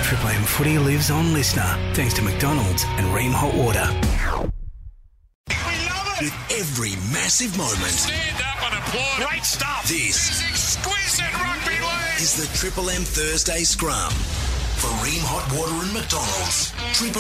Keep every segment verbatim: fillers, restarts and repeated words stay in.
Triple M footy lives on Listener, thanks to McDonald's and Ream Hot Water. With every massive moment. Stand up and applaud. Great stuff. This, this is exquisite rugby league. Is the Triple M Thursday Scrum. For Ream Hot Water and McDonald's. Triple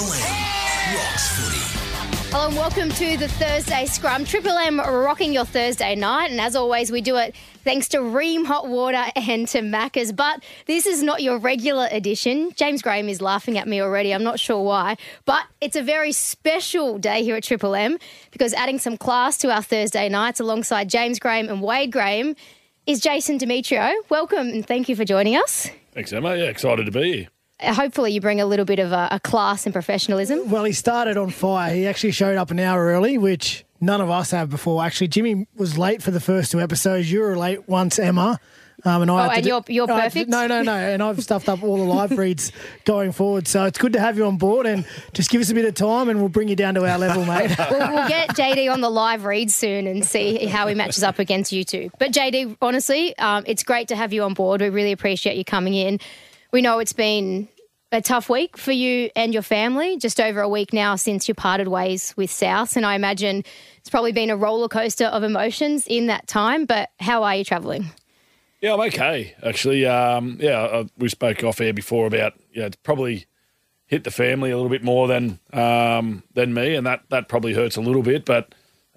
M rocks footy. Hello and welcome to the Thursday Scrum. Triple M rocking your Thursday night, and as always we do it thanks to Ream Hot Water and to Macca's. But this is not your regular edition. James Graham is laughing at me already. I'm not sure why. But it's a very special day here at Triple M because adding some class to our Thursday nights alongside James Graham and Wade Graham is Jason Demetrio. Welcome and thank you for joining us. Thanks, Emma. Yeah, excited to be here. Hopefully you bring a little bit of a, a class and professionalism. Well, he started on fire. He actually showed up an hour early, which none of us have before. Actually, Jimmy was late for the first two episodes. You were late once, Emma. Um, and I oh, had and to you're, you're do, perfect? To, no, no, no. And I've stuffed up all the live reads going forward. So it's good to have you on board and just give us a bit of time and we'll bring you down to our level, mate. we'll, we'll get J D on the live read soon and see how he matches up against you two. But J D, honestly, um, it's great to have you on board. We really appreciate you coming in. We know it's been a tough week for you and your family, just over a week now since you parted ways with South. And I imagine it's probably been a roller coaster of emotions in that time. But how are you travelling? Yeah, I'm okay, actually. Um, yeah, I, we spoke off air before about, yeah, it's probably hit the family a little bit more than um, than me, and that, that probably hurts a little bit. But,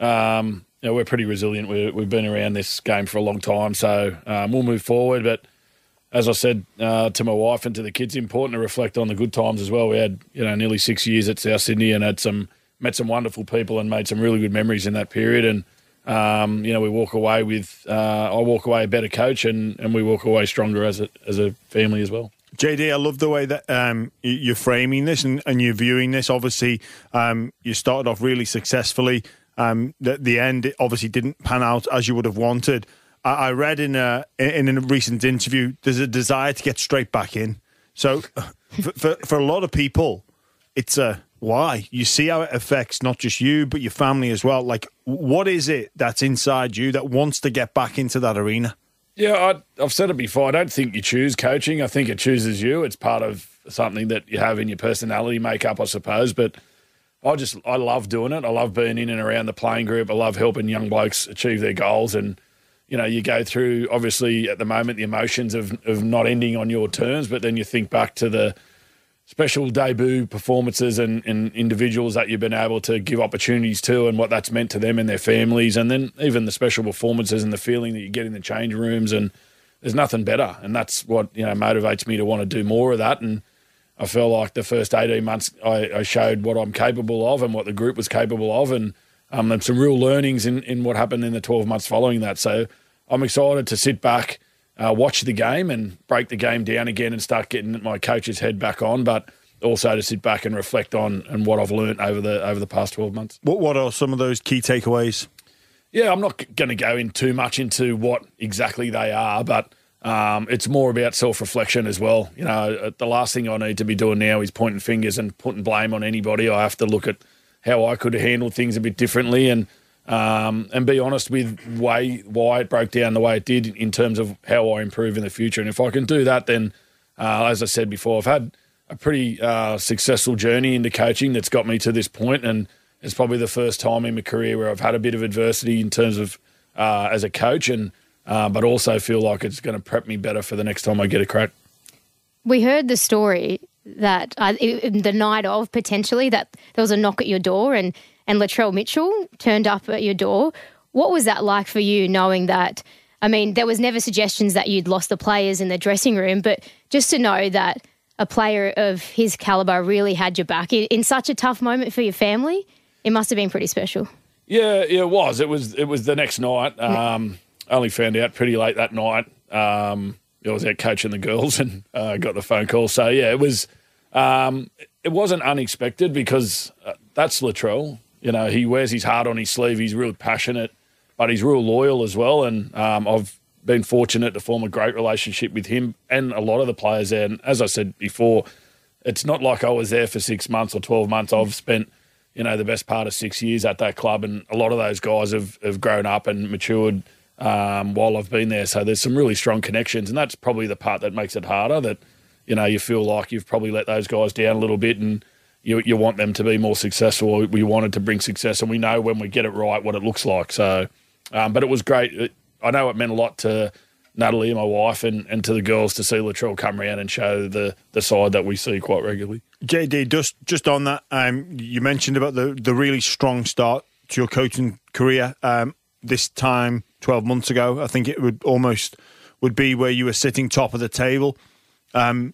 um, you know, we're pretty resilient. We're, we've been around this game for a long time, so um, we'll move forward. But as I said uh, to my wife and to the kids, important to reflect on the good times as well. We had, you know, nearly six years at South Sydney and had some met some wonderful people and made some really good memories in that period. And um, you know, we walk away with uh, I walk away a better coach, and, and we walk away stronger as a as a family as well. J D, I love the way that um, you're framing this and, and you're viewing this. Obviously, um, you started off really successfully. Um, the, the end it obviously didn't pan out as you would have wanted. I read in a in a recent interview there's a desire to get straight back in. So for, for, for a lot of people, it's a why. You see how it affects not just you, but your family as well. Like, what is it that's inside you that wants to get back into that arena? Yeah, I, I've said it before. I don't think you choose coaching. I think it chooses you. It's part of something that you have in your personality makeup, I suppose. But I just, I love doing it. I love being in and around the playing group. I love helping young blokes achieve their goals. And you know, you go through, obviously, at the moment, the emotions of, of not ending on your terms, but then you think back to the special debut performances and, and individuals that you've been able to give opportunities to and what that's meant to them and their families, and then even the special performances and the feeling that you get in the change rooms, and there's nothing better. And that's what, you know, motivates me to want to do more of that. And I feel like the first eighteen months I, I showed what I'm capable of and what the group was capable of, and Um, there's some real learnings in, in what happened in the twelve months following that. So I'm excited to sit back, uh, watch the game and break the game down again and start getting my coach's head back on, but also to sit back and reflect on and what I've learned over the over the past twelve months. What What are some of those key takeaways? Yeah, I'm not going to go in too much into what exactly they are, but um, it's more about self-reflection as well. You know, the last thing I need to be doing now is pointing fingers and putting blame on anybody. I have to look at how I could have handled things a bit differently and um, and be honest with way why it broke down the way it did in terms of how I improve in the future. And if I can do that, then, uh, as I said before, I've had a pretty uh, successful journey into coaching that's got me to this point, and it's probably the first time in my career where I've had a bit of adversity in terms of uh, as a coach, and uh, but also feel like it's going to prep me better for the next time I get a crack. We heard the story that uh, the night of, potentially, that there was a knock at your door and, and Latrell Mitchell turned up at your door. What was that like for you, knowing that, I mean, there was never suggestions that you'd lost the players in the dressing room, but just to know that a player of his calibre really had your back in, in such a tough moment for your family, it must have been pretty special. Yeah, yeah, it was. It was It was the next night. Um, I only found out pretty late that night. Um I was out coaching the girls and uh, got the phone call. So, yeah, it was um, it wasn't unexpected because uh, that's Latrell. You know, he wears his heart on his sleeve. He's real passionate, but he's real loyal as well. And um, I've been fortunate to form a great relationship with him and a lot of the players there. And as I said before, it's not like I was there for six months or twelve months. I've spent, you know, the best part of six years at that club, and a lot of those guys have, have grown up and matured um, while I've been there. So there's some really strong connections, and that's probably the part that makes it harder, that you know, you feel like you've probably let those guys down a little bit, and you you want them to be more successful. We wanted to bring success, and we know when we get it right what it looks like. So, um, but it was great. It, I know it meant a lot to Natalie, my wife, and, and to the girls to see Latrell come around and show the, the side that we see quite regularly. J D, just just on that, um, you mentioned about the, the really strong start to your coaching career. Um, this time, twelve months ago, I think it would almost would be where you were sitting top of the table. Um,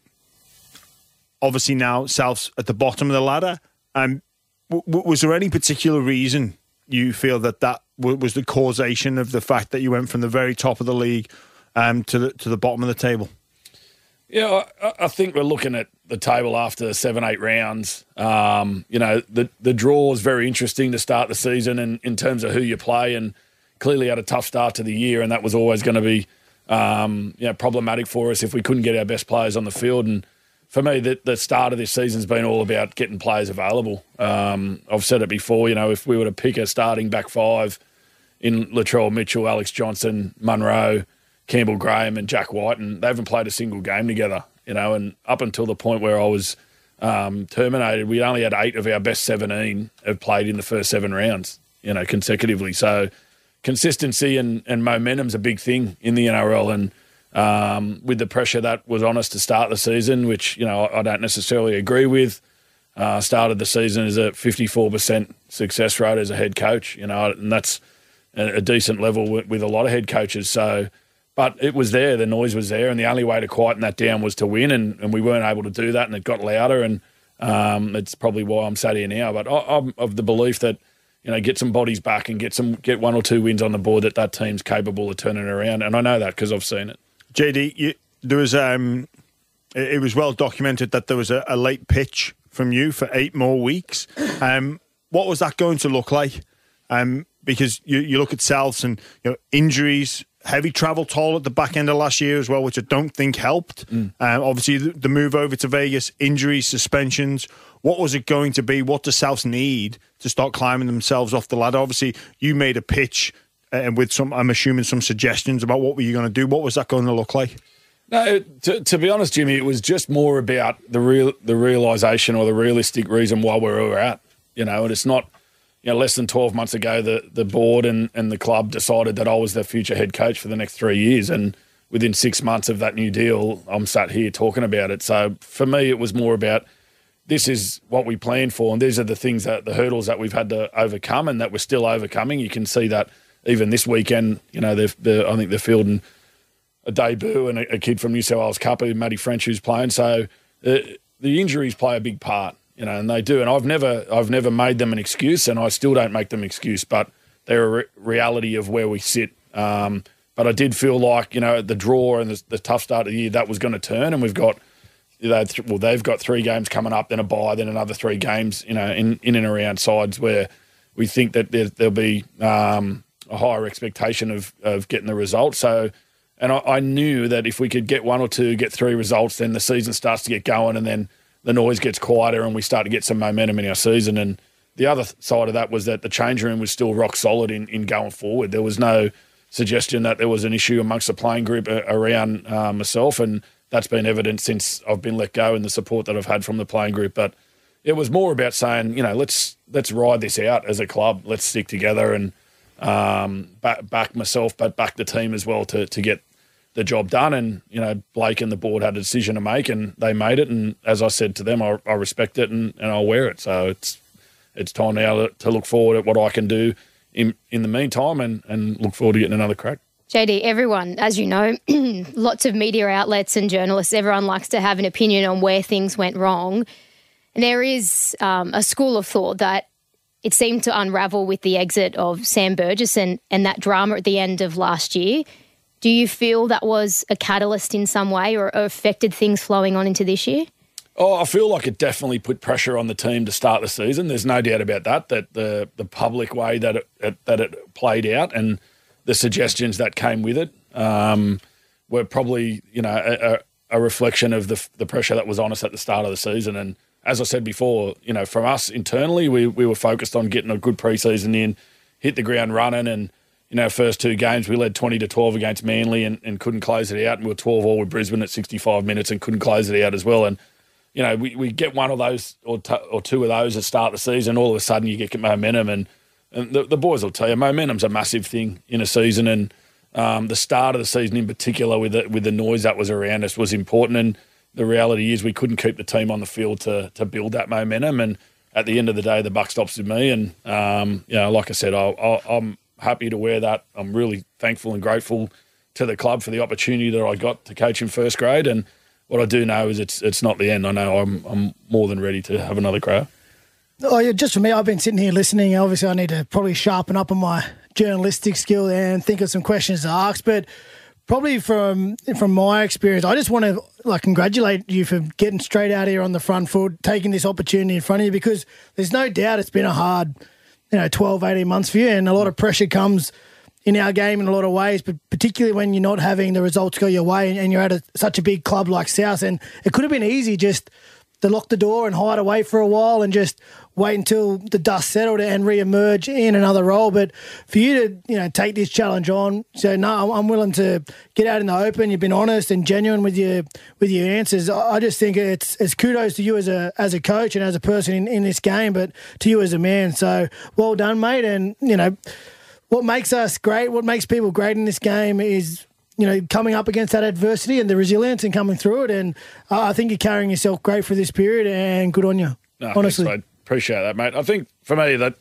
obviously now, South's at the bottom of the ladder. Um, w- w- was there any particular reason you feel that that w- was the causation of the fact that you went from the very top of the league um, to the to the bottom of the table? Yeah, I, I think we're looking at the table after seven, eight rounds. Um, you know, the the draw is very interesting to start the season, and in terms of who you play, and clearly had a tough start to the year, and that was always going to be um, you know problematic for us if we couldn't get our best players on the field. And for me, the, the start of this season's been all about getting players available. Um, I've said it before, you know, if we were to pick a starting back five in Latrell Mitchell, Alex Johnson, Munro, Campbell Graham and Jack White, and they haven't played a single game together, you know, and up until the point where I was um, terminated, we only had eight of our best seventeen have played in the first seven rounds, you know, consecutively. So consistency and, and momentum's a big thing in the N R L, and um, with the pressure that was on us to start the season, which, you know, I don't necessarily agree with, uh, started the season as a fifty-four percent success rate as a head coach, you know, and that's a, a decent level with, with a lot of head coaches. So, but it was there, the noise was there, and the only way to quieten that down was to win, and, and we weren't able to do that, and it got louder, and um, it's probably why I'm sat here now. But I, I'm of the belief that, you know, get some bodies back and get some get one or two wins on the board, that that team's capable of turning it around, and I know that because I've seen it. J D, you, there was um, it, it was well documented that there was a, a late pitch from you for eight more weeks. Um, what was that going to look like? Um, because you, you look at Souths and, you know, injuries, heavy travel toll at the back end of last year as well, which I don't think helped. Mm. Um, obviously, the, the move over to Vegas, injuries, suspensions. What was it going to be? What does Souths need to start climbing themselves off the ladder? Obviously, you made a pitch and with some, I'm assuming, some suggestions about what were you going to do. What was that going to look like? No, to, to be honest, Jimmy, it was just more about the real the realisation or the realistic reason why we were at. You know, and it's not, you know, less than twelve months ago, the, the board and, and the club decided that I was the future head coach for the next three years. And within six months of that new deal, I'm sat here talking about it. So for me, it was more about this is what we planned for, and these are the things that the hurdles that we've had to overcome and that we're still overcoming. You can see that even this weekend, you know, they're, they're, I think they're fielding a debut and a, a kid from New South Wales Cup, Matty French, who's playing. So uh, the injuries play a big part, you know, and they do. And I've never, I've never made them an excuse, and I still don't make them an excuse. But they're a re- reality of where we sit. Um, but I did feel like, you know, the draw and the, the tough start of the year, that was going to turn, and we've got, you know, th- well, they've got three games coming up, then a bye, then another three games, you know, in, in and around sides where we think that there, there'll be um, a higher expectation of of getting the result. So. And I, I knew that if we could get one or two, get three results, then the season starts to get going, and then the noise gets quieter and we start to get some momentum in our season. And the other side of that was that the change room was still rock solid in, in going forward. There was no suggestion that there was an issue amongst the playing group around uh, myself, and that's been evident since I've been let go and the support that I've had from the playing group. But it was more about saying, you know, let's let's ride this out as a club. Let's stick together and um, back, back myself, but back the team as well to to get the job done. And, you know, Blake and the board had a decision to make, and they made it. And as I said to them, I, I respect it and, and I'll wear it. So it's it's time now to, to look forward at what I can do in in the meantime, and, and look forward to getting another crack. J D, everyone, as you know, lots of media outlets and journalists, everyone likes to have an opinion on where things went wrong. And there is um, a school of thought that it seemed to unravel with the exit of Sam Burgess and, and that drama at the end of last year. Do you feel that was a catalyst in some way, or affected things flowing on into this year? Oh, I feel like it definitely put pressure on the team to start the season. There's no doubt about that, that the the public way that it, it that it played out and the suggestions that came with it um, were probably, you know, a, a reflection of the the pressure that was on us at the start of the season. And as I said before, you know, from us internally, we, we were focused on getting a good preseason in, hit the ground running, and in our first two games, we led twenty to twelve against Manly and, and couldn't close it out. And we were twelve all with Brisbane at sixty-five minutes and couldn't close it out as well. And, you know, we, we get one of those or, t- or two of those at the start of the season, all of a sudden you get momentum. And, and the, the boys will tell you, momentum's a massive thing in a season. And um, the start of the season in particular with the, with the noise that was around us was important. And the reality is we couldn't keep the team on the field to to build that momentum. And at the end of the day, the buck stops with me. And, um, you know, like I said, I, I, I'm happy to wear that. I'm really thankful and grateful to the club for the opportunity that I got to coach in first grade. And what I do know is it's it's not the end. I know I'm I'm more than ready to have another crack. Oh, yeah, just for me, I've been sitting here listening. Obviously, I need to probably sharpen up on my journalistic skill and think of some questions to ask. But probably from from my experience, I just want to like congratulate you for getting straight out here on the front foot, taking this opportunity in front of you, because there's no doubt it's been a hard, you know, twelve, eighteen months for you, and a lot of pressure comes in our game in a lot of ways, but particularly when you're not having the results go your way and, and you're at a, such a big club like South. And it could have been easy just to lock the door and hide away for a while and just wait until the dust settled and re-emerge in another role. But for you to, you know, take this challenge on, so no, I'm willing to get out in the open. You've been honest and genuine with your with your answers. I just think it's it's kudos to you as a as a coach and as a person in, in this game, but to you as a man. So well done, mate. And you know, what makes us great, what makes people great in this game is, you know, coming up against that adversity and the resilience and coming through it. And uh, I think you're carrying yourself great for this period, and good on you. No, honestly. Thanks, mate. Appreciate that, mate. I think for me that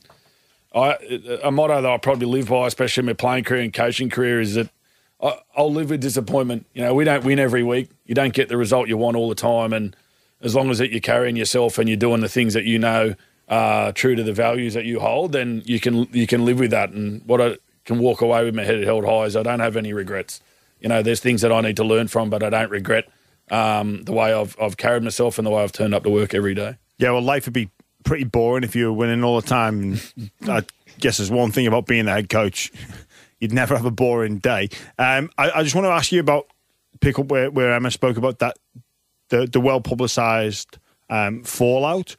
I a motto that I probably live by, especially in my playing career and coaching career, is that I, I'll live with disappointment. You know, we don't win every week. You don't get the result you want all the time. And as long as that you're carrying yourself and you're doing the things that you know are true to the values that you hold, then you can you can live with that. And what I can walk away with my head held high is I don't have any regrets. You know, there's things that I need to learn from, but I don't regret um, the way I've I've carried myself and the way I've turned up to work every day. Yeah, well, life would be pretty boring if you were winning all the time. I guess there's one thing about being a head coach. You'd never have a boring day. Um, I, I just want to ask you about, pick up where, where Emma spoke about that, the, the well-publicised um, fallout.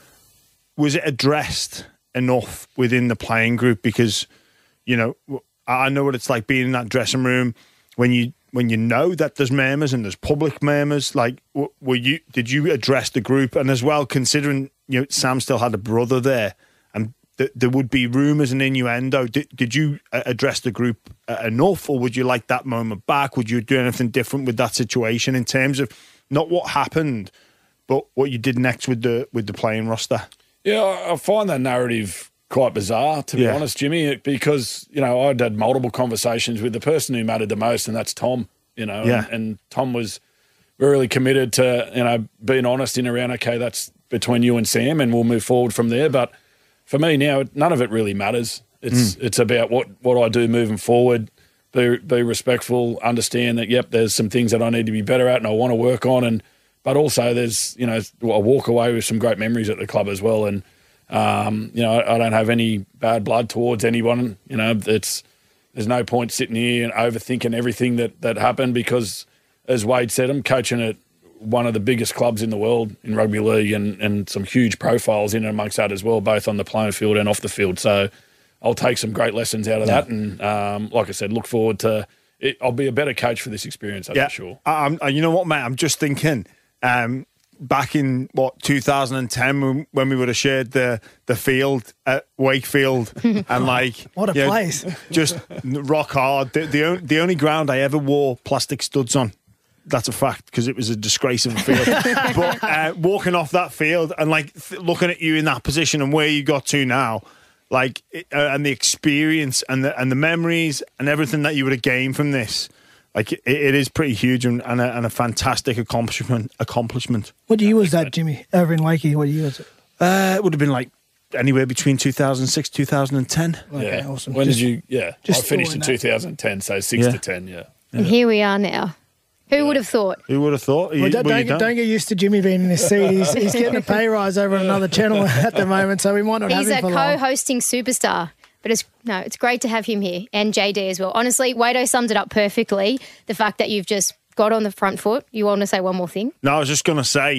Was it addressed enough within the playing group? Because, you know, I know what it's like being in that dressing room when you when you know that there's murmurs and there's public murmurs. Like, were you did you address the group? And as well, considering, you know, Sam still had a brother there, and th- there would be rumours and innuendo. Did, did you address the group uh, enough, or would you like that moment back? Would you do anything different with that situation in terms of not what happened, but what you did next with the with the playing roster? Yeah, I find that narrative quite bizarre, to be Yeah. honest, Jimmy, because, you know, I'd had multiple conversations with the person who mattered the most, and that's Tom, you know, Yeah. and, and Tom was really committed to, you know, being honest in around, okay, that's between you and Sam and we'll move forward from there. But for me now, none of it really matters. It's mm. it's about what, what I do moving forward, be, be respectful, understand that, yep, there's some things that I need to be better at and I want to work on. And But also there's, you know, I walk away with some great memories at the club as well. And, Um, you know, I, I don't have any bad blood towards anyone. You know, it's there's no point sitting here and overthinking everything that, that happened because, as Wade said, I'm coaching at one of the biggest clubs in the world in rugby league and, and some huge profiles in and amongst that as well, both on the playing field and off the field. So I'll take some great lessons out of yeah. that. And um, like I said, look forward to it. I'll be a better coach for this experience, that's yeah. for sure. Um, you know what, mate? I'm just thinking um, – back in, what, two thousand ten when, when we would have shared the, the field at Wakefield and, like... What a you know, place. Just rock hard. The, the, on- the only ground I ever wore plastic studs on. That's a fact, because it was a disgrace of a field. But uh, walking off that field and, like, th- looking at you in that position and where you got to now, like, it, uh, and the experience and the, and the memories and everything that you would have gained from this... Like it, it is pretty huge and, and, a, and a fantastic accomplishment. Accomplishment. What year was that, Jimmy? Over in Wakey, what year was it? Uh, it would have been like anywhere between two thousand six, two thousand ten. Okay, yeah. awesome. When Just- did you? Yeah, just I finished in throwing two thousand ten, so six Yeah. to ten. Yeah. And here we are now. Who would have thought? Who would have thought? Well, You- don't, were don't, you get, done? don't get used to Jimmy being in his seat. He's, he's getting a pay rise over on another channel at the moment, so we might not He's have a him for long. co-hosting superstar. But it's no, it's great to have him here and J D as well. Honestly, Wado summed it up perfectly. The fact that you've just got on the front foot. You want to say one more thing? No, I was just going to say,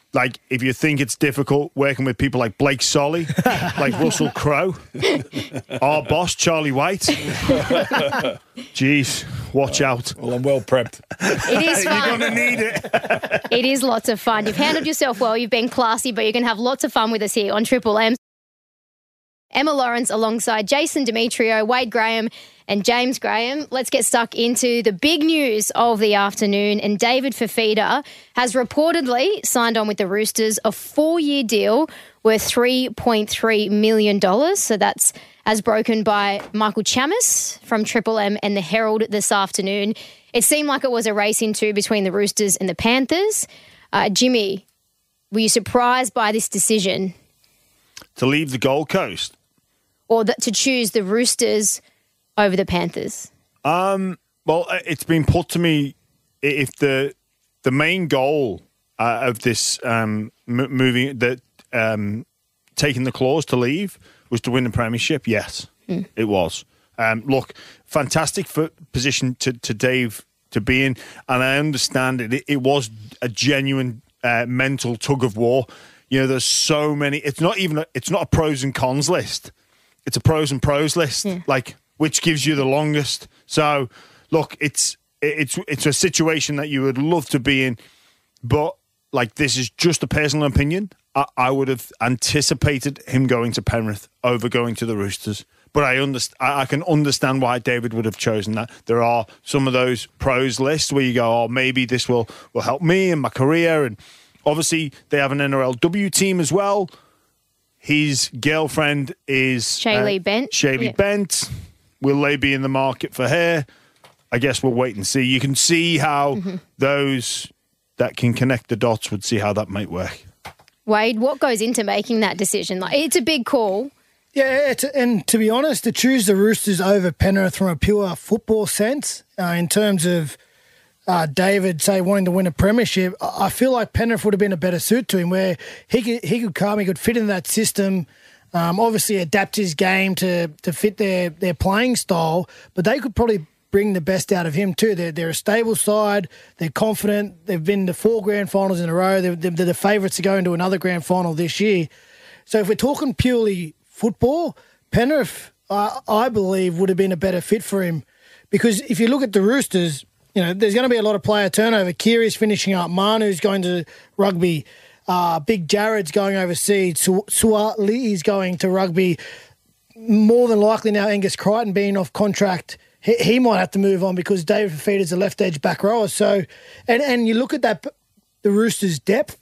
like, if you think it's difficult working with people like Blake Solly, like Russell Crowe, our boss, Charlie White, jeez, watch out. Well, I'm well prepped. It is fun. You're going to need it. It is lots of fun. You've handled yourself well. You've been classy, but you can have lots of fun with us here on Triple M. Emma Lawrence alongside Jason Demetrio, Wade Graham and James Graham. Let's get stuck into the big news of the afternoon. And David Fifita has reportedly signed on with the Roosters a four-year deal worth three point three million dollars. So that's as broken by Michael Chammas from Triple M and the Herald this afternoon. It seemed like it was a race into between the Roosters and the Panthers. Uh, Jimmy, were you surprised by this decision? To leave the Gold Coast? Or that to choose the Roosters over the Panthers? Um, well, it's been put to me, if the the main goal uh, of this um, m- moving, that um, taking the clause to leave was to win the premiership, yes, mm. it was. Um, look, fantastic for position to, to Dave to be in, and I understand it. It, it was a genuine uh, mental tug of war. You know, there's so many. It's not even. A, it's not a pros and cons list. It's a pros and pros list, yeah. like which gives you the longest. So, look, it's it's it's a situation that you would love to be in, but like this is just a personal opinion. I, I would have anticipated him going to Penrith over going to the Roosters, but I understand. I, I can understand why David would have chosen that. There are some of those pros lists where you go, oh, maybe this will will help me in my career, and obviously they have an N R L W team as well. His girlfriend is Shaylee uh, Bent. Shaylee yeah. Bent. Will they be in the market for her? I guess we'll wait and see. You can see how mm-hmm. those that can connect the dots would see how that might work. Wade, what goes into making that decision? Like, it's a big call. Yeah, it's, and to be honest, to choose the Roosters over Penrith from a pure football sense, uh, in terms of Uh, David, say, wanting to win a premiership, I feel like Penrith would have been a better suit to him, where he could he could come, he could fit in that system, um, obviously adapt his game to to fit their, their playing style, but they could probably bring the best out of him too. They're, they're a stable side, they're confident, they've been to four grand finals in a row, they're, they're the favourites to go into another grand final this year. So if we're talking purely football, Penrith, uh, I believe, would have been a better fit for him, because if you look at the Roosters, you know, there's going to be a lot of player turnover. Kiri's finishing up. Manu's going to rugby. Uh, Big Jared's going overseas. Su- Suaalii's going to rugby. More than likely now, Angus Crichton being off contract, he, he might have to move on because David Fifita's a left edge back rower. So, and, and you look at that, the Roosters' depth,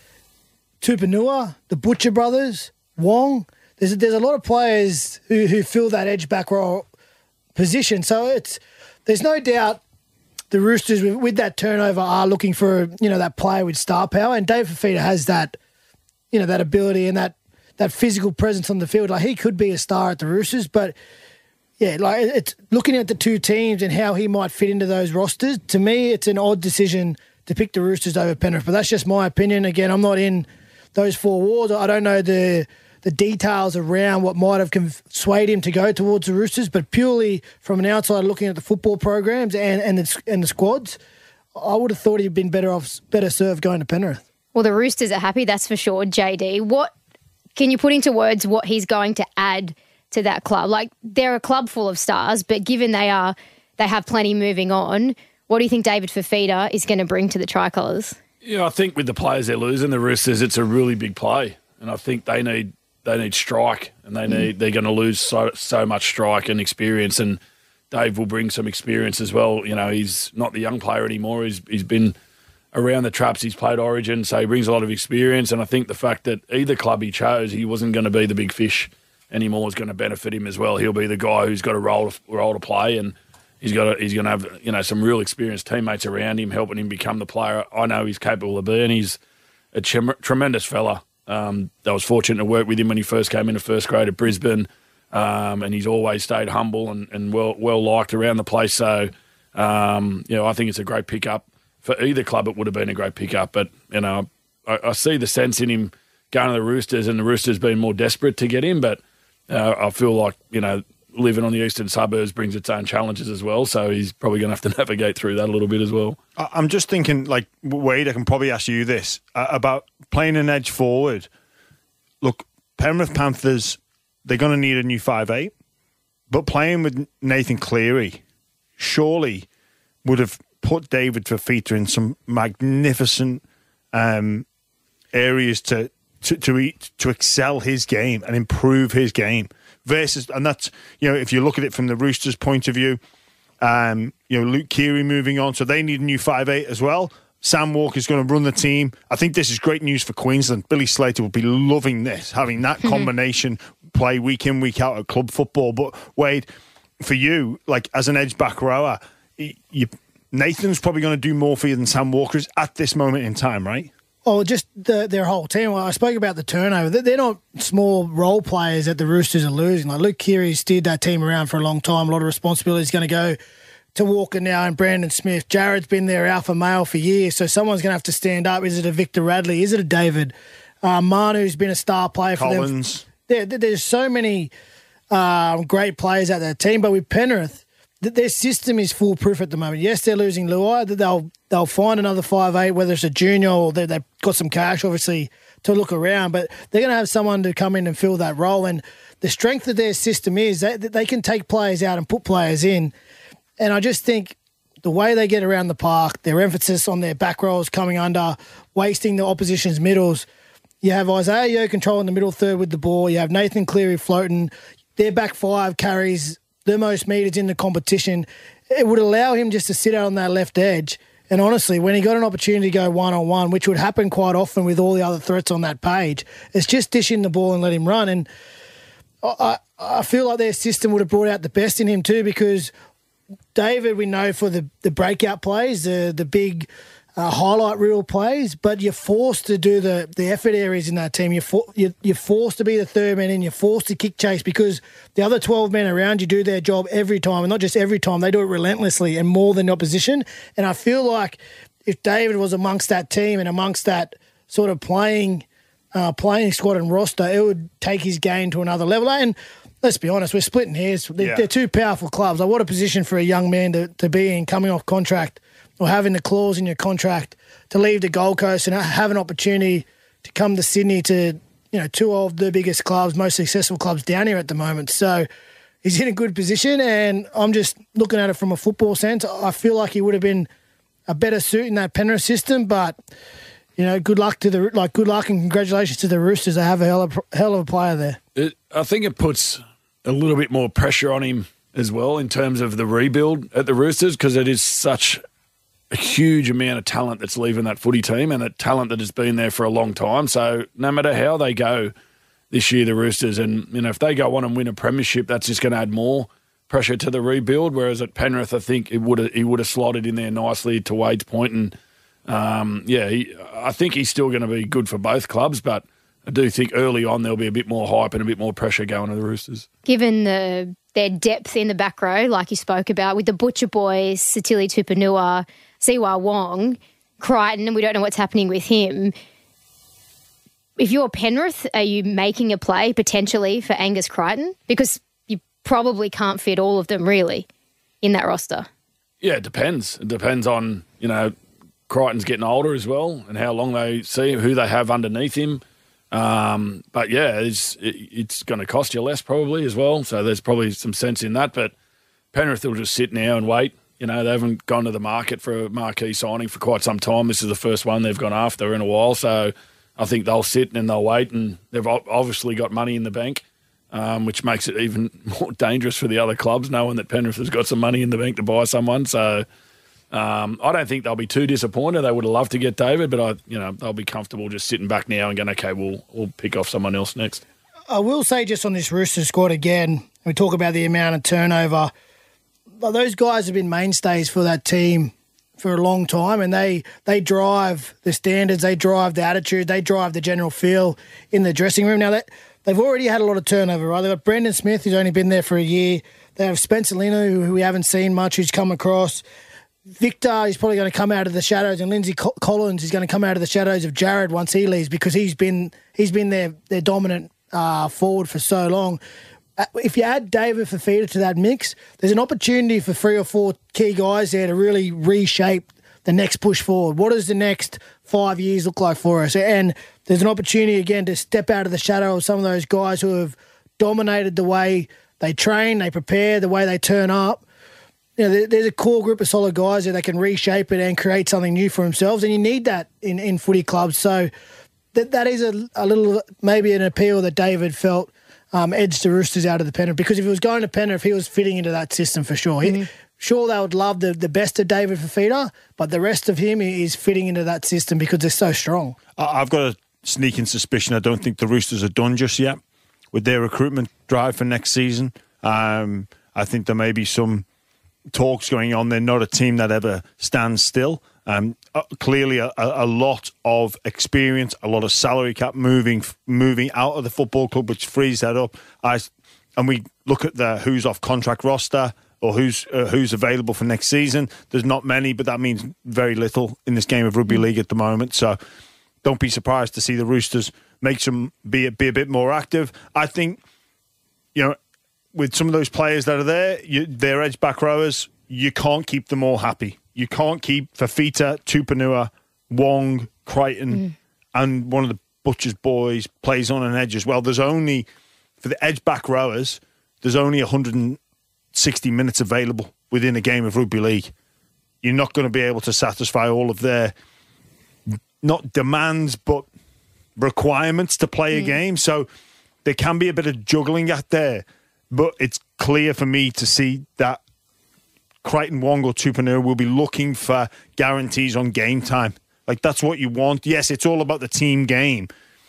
Tupanua, the Butcher brothers, Wong. There's there's a lot of players who, who fill that edge back row position. So it's there's no doubt the Roosters, with, with that turnover, are looking for, you know, that player with star power, and Dave Fifita has that, you know, that ability and that that physical presence on the field. Like, he could be a star at the Roosters, but yeah, like, it's looking at the two teams and how he might fit into those rosters. To me, it's an odd decision to pick the Roosters over Penrith, but that's just my opinion. Again, I'm not in those four walls. I don't know the the details around what might have swayed him to go towards the Roosters, but purely from an outsider looking at the football programs and and the, and the squads, I would have thought he'd been better off, better served going to Penrith. Well, the Roosters are happy, that's for sure. J D, what can you put into words what he's going to add to that club? Like, they're a club full of stars, but given they are, they have plenty moving on, what do you think David Fifita is going to bring to the Tricolours? Yeah, I think with the players they're losing, the Roosters, it's a really big play, and I think they need. They need strike, and they need. Mm. They're going to lose so so much strike and experience. And Dave will bring some experience as well. You know, he's not the young player anymore. He's he's been around the traps. He's played Origin, so he brings a lot of experience. And I think the fact that either club he chose, he wasn't going to be the big fish anymore, is going to benefit him as well. He'll be the guy who's got a role to, role to play, and he's got a, he's going to have, you know, some real experienced teammates around him, helping him become the player I know he's capable of being. He's a ch- tremendous fella. Um, I was fortunate to work with him when he first came into first grade at Brisbane, um, and he's always stayed humble and, and well well liked around the place. So, um, you know, I think it's a great pickup for either club. It would have been a great pickup, but you know, I, I see the sense in him going to the Roosters, and the Roosters being more desperate to get him. But uh, I feel like, you know, living on the eastern suburbs brings its own challenges as well. So he's probably going to have to navigate through that a little bit as well. I'm just thinking, like, Wade, I can probably ask you this uh, about playing an edge forward. Look, Penrith Panthers, they're going to need a new five eight, but playing with Nathan Cleary surely would have put David Fifita in some magnificent um, areas to to to, eat, to excel his game and improve his game. Versus, and that's, you know, if you look at it from the Roosters' point of view, um, you know, Luke Keary moving on, so they need a new five eight as well. Sam Walker's going to run the team. I think this is great news for Queensland. Billy Slater will be loving this, having that combination play week in, week out at club football. But Wade, for you, like as an edge back rower, you, Nathan's probably going to do more for you than Sam Walker is at this moment in time, right? Oh, just the, their whole team. Well, I spoke about the turnover. They're not small role players that the Roosters are losing. Like Luke Keary steered that team around for a long time. A lot of responsibility is going to go to Walker now and Brandon Smith. Jared's been their alpha male for years, so someone's going to have to stand up. Is it a Victor Radley? Is it a David? Uh, Manu's been a star player for Collins. them. There, there's so many um, great players at that team, but with Penrith, their system is foolproof at the moment. Yes, they're losing Luai. They'll they'll find another five eight, whether it's a junior or they, they've got some cash, obviously, to look around. But they're going to have someone to come in and fill that role. And the strength of their system is that they can take players out and put players in. And I just think the way they get around the park, their emphasis on their back rolls coming under, wasting the opposition's middles. You have Isaiah Yeo controlling the middle third with the ball. You have Nathan Cleary floating. Their back five carries the most meters in the competition. It would allow him just to sit out on that left edge. And honestly, when he got an opportunity to go one-on-one, which would happen quite often with all the other threats on that page, it's just dish in the ball and let him run. And I, I feel like their system would have brought out the best in him too, because David, we know for the, the breakout plays, the the big uh, highlight reel plays, but you're forced to do the, the effort areas in that team. You're, for, you're, you're forced to be the third man in. You're forced to kick chase because the other twelve men around you do their job every time, and not just every time, they do it relentlessly and more than the opposition. And I feel like if David was amongst that team and amongst that sort of playing uh, playing squad and roster, it would take his game to another level. And let's be honest, we're splitting hairs. They're, yeah. they're two powerful clubs. Like, what a position for a young man to, to be in, coming off contract or having the clause in your contract to leave the Gold Coast and have an opportunity to come to Sydney to, you know, two of the biggest clubs, most successful clubs down here at the moment. So he's in a good position, and I'm just looking at it from a football sense. I feel like he would have been a better suit in that Penrith system, but, you know, good luck to the like good luck and congratulations to the Roosters. They have a hell of, hell of a player there. It, I think it puts a little bit more pressure on him as well in terms of the rebuild at the Roosters, because it is such a huge amount of talent that's leaving that footy team, and a talent that has been there for a long time. So no matter how they go this year, the Roosters, and you know, if they go on and win a premiership, that's just going to add more pressure to the rebuild. Whereas at Penrith, I think it would he would have slotted in there nicely to Wade's point, and um, yeah, he, I think he's still going to be good for both clubs, but I do think early on there'll be a bit more hype and a bit more pressure going to the Roosters. Given the their depth in the back row, like you spoke about, with the Butcher Boys, Satili Tupanua, Siwa Wong, Crichton, and we don't know what's happening with him. If you're Penrith, are you making a play potentially for Angus Crichton? Because you probably can't fit all of them really in that roster. Yeah, it depends. It depends on, you know, Crichton's getting older as well and how long they see, who they have underneath him. Um, but yeah, it's it, it's going to cost you less probably as well. So there's probably some sense in that. But Penrith will just sit now and wait. You know, they haven't gone to the market for a marquee signing for quite some time. This is the first one they've gone after in a while. So I think they'll sit and they'll wait. And they've obviously got money in the bank, um, which makes it even more dangerous for the other clubs, knowing that Penrith has got some money in the bank to buy someone. So Um, I don't think they'll be too disappointed. They would have loved to get David, but I, you know, they'll be comfortable just sitting back now and going, okay, we'll we'll pick off someone else next. I will say just on this Roosters squad again, we talk about the amount of turnover. Well, those guys have been mainstays for that team for a long time, and they they drive the standards, they drive the attitude, they drive the general feel in the dressing room. Now that they've already had a lot of turnover, right? They've got Brendan Smith, who's only been there for a year. They have Spencer Lino, who we haven't seen much, who's come across. Victor is probably going to come out of the shadows, and Lindsay Collins is going to come out of the shadows of Jared once he leaves, because he's been he's been their their dominant uh, forward for so long. if you add David Fifita to that mix, there's an opportunity for three or four key guys there to really reshape the next push forward. What does the next five years look like for us? And there's an opportunity, again, to step out of the shadow of some of those guys who have dominated the way they train, they prepare, the way they turn up. You know, there's a core group of solid guys that they can reshape it and create something new for themselves, and you need that in, in footy clubs. So that that is a, a little, maybe an appeal that David felt um, edged the Roosters out of the Penrith, because if he was going to Penrith, he was fitting into that system for sure. Mm-hmm. He, sure, they would love the, the best of David Fifita, but the rest of him is fitting into that system because they're so strong. I've got a sneaking suspicion I don't think the Roosters are done just yet with their recruitment drive for next season. Um, I think there may be some talks going on. They're not a team that ever stands still. Um, uh, clearly, a, a lot of experience, a lot of salary cap moving moving out of the football club, which frees that up. I, and we look at the who's off contract roster or who's uh, who's available for next season. There's not many, but that means very little in this game of rugby league at the moment. So don't be surprised to see the Roosters make some be be a bit more active. I think, you know, with some of those players that are there, you, they're edge back rowers. You can't keep them all happy. You can't keep Fifita, Tupanua, Wong, Crichton, mm. and one of the Butcher's boys plays on an edge as well. There's only, for the edge back rowers, there's only one hundred sixty minutes available within a game of rugby league. You're not going to be able to satisfy all of their, not demands, but requirements to play mm. a game. So there can be a bit of juggling out there. But it's clear for me to see that Crichton, Wong or Tupanua will be looking for guarantees on game time. Like, that's what you want. Yes, it's all about the team game.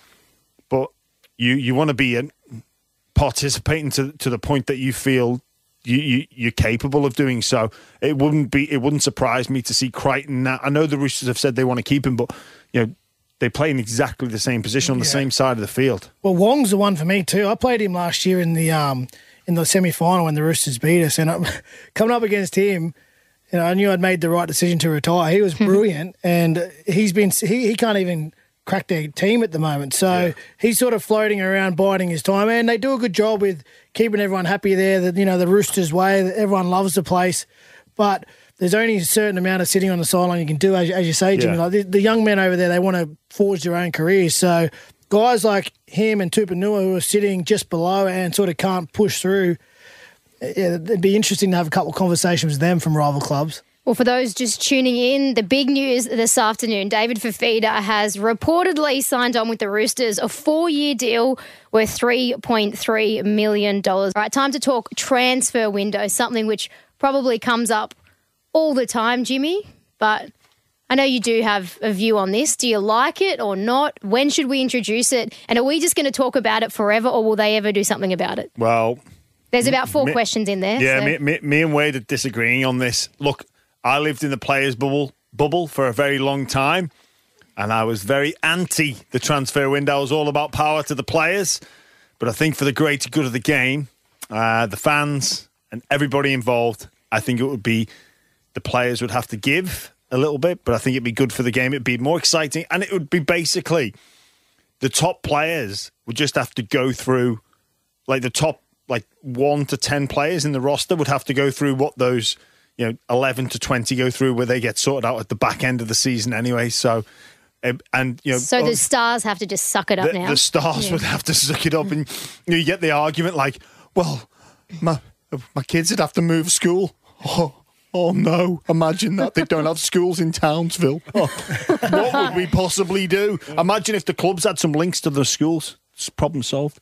But you, you want to be a, participating to, to the point that you feel you, you, you're capable of doing so. It wouldn't be it wouldn't surprise me to see Crichton now. I know the Roosters have said they want to keep him, but you know, they play in exactly the same position on the yeah. same side of the field. Well, Wong's the one for me too. I played him last year in the um, in the semi-final when the Roosters beat us, and I'm, coming up against him, you know, I knew I'd made the right decision to retire. He was brilliant, and he's been he, he can't even crack their team at the moment. So yeah. he's sort of floating around, biding his time, and they do a good job with keeping everyone happy there. That, you know, the Roosters way, that everyone loves the place, but there's only a certain amount of sitting on the sideline you can do, as, as you say, Jimmy. Yeah. Like the, the young men over there, they want to forge their own careers. So guys like him and Tupanua who are sitting just below and sort of can't push through, yeah, it'd be interesting to have a couple of conversations with them from rival clubs. Well, for those just tuning in, the big news this afternoon, David Fifita has reportedly signed on with the Roosters, a four-year deal worth three point three million dollars. All right, time to talk transfer window, something which probably comes up all the time, Jimmy, but I know you do have a view on this. Do you like it or not? When should we introduce it? And are we just going to talk about it forever, or will they ever do something about it? Well, there's about four me, questions in there. Yeah, so. me, me, me and Wade are disagreeing on this. Look, I lived in the players' bubble bubble for a very long time, and I was very anti the transfer window. I was all about power to the players. But I think for the greater good of the game, uh, the fans and everybody involved, I think it would be the players would have to give a little bit, but I think it'd be good for the game. It'd be more exciting, and it would be basically the top players would just have to go through, like the top like one to ten players in the roster would have to go through what those, you know, eleven to twenty go through, where they get sorted out at the back end of the season anyway. So, and you know, so the stars have to just suck it up the, now. The stars yeah. would have to suck it up, and you know, you get the argument like, well, my my kids would have to move school. Oh. Oh, no. Imagine that. They don't have schools in Townsville. Oh, what would we possibly do? Imagine if the clubs had some links to the schools. It's problem solved.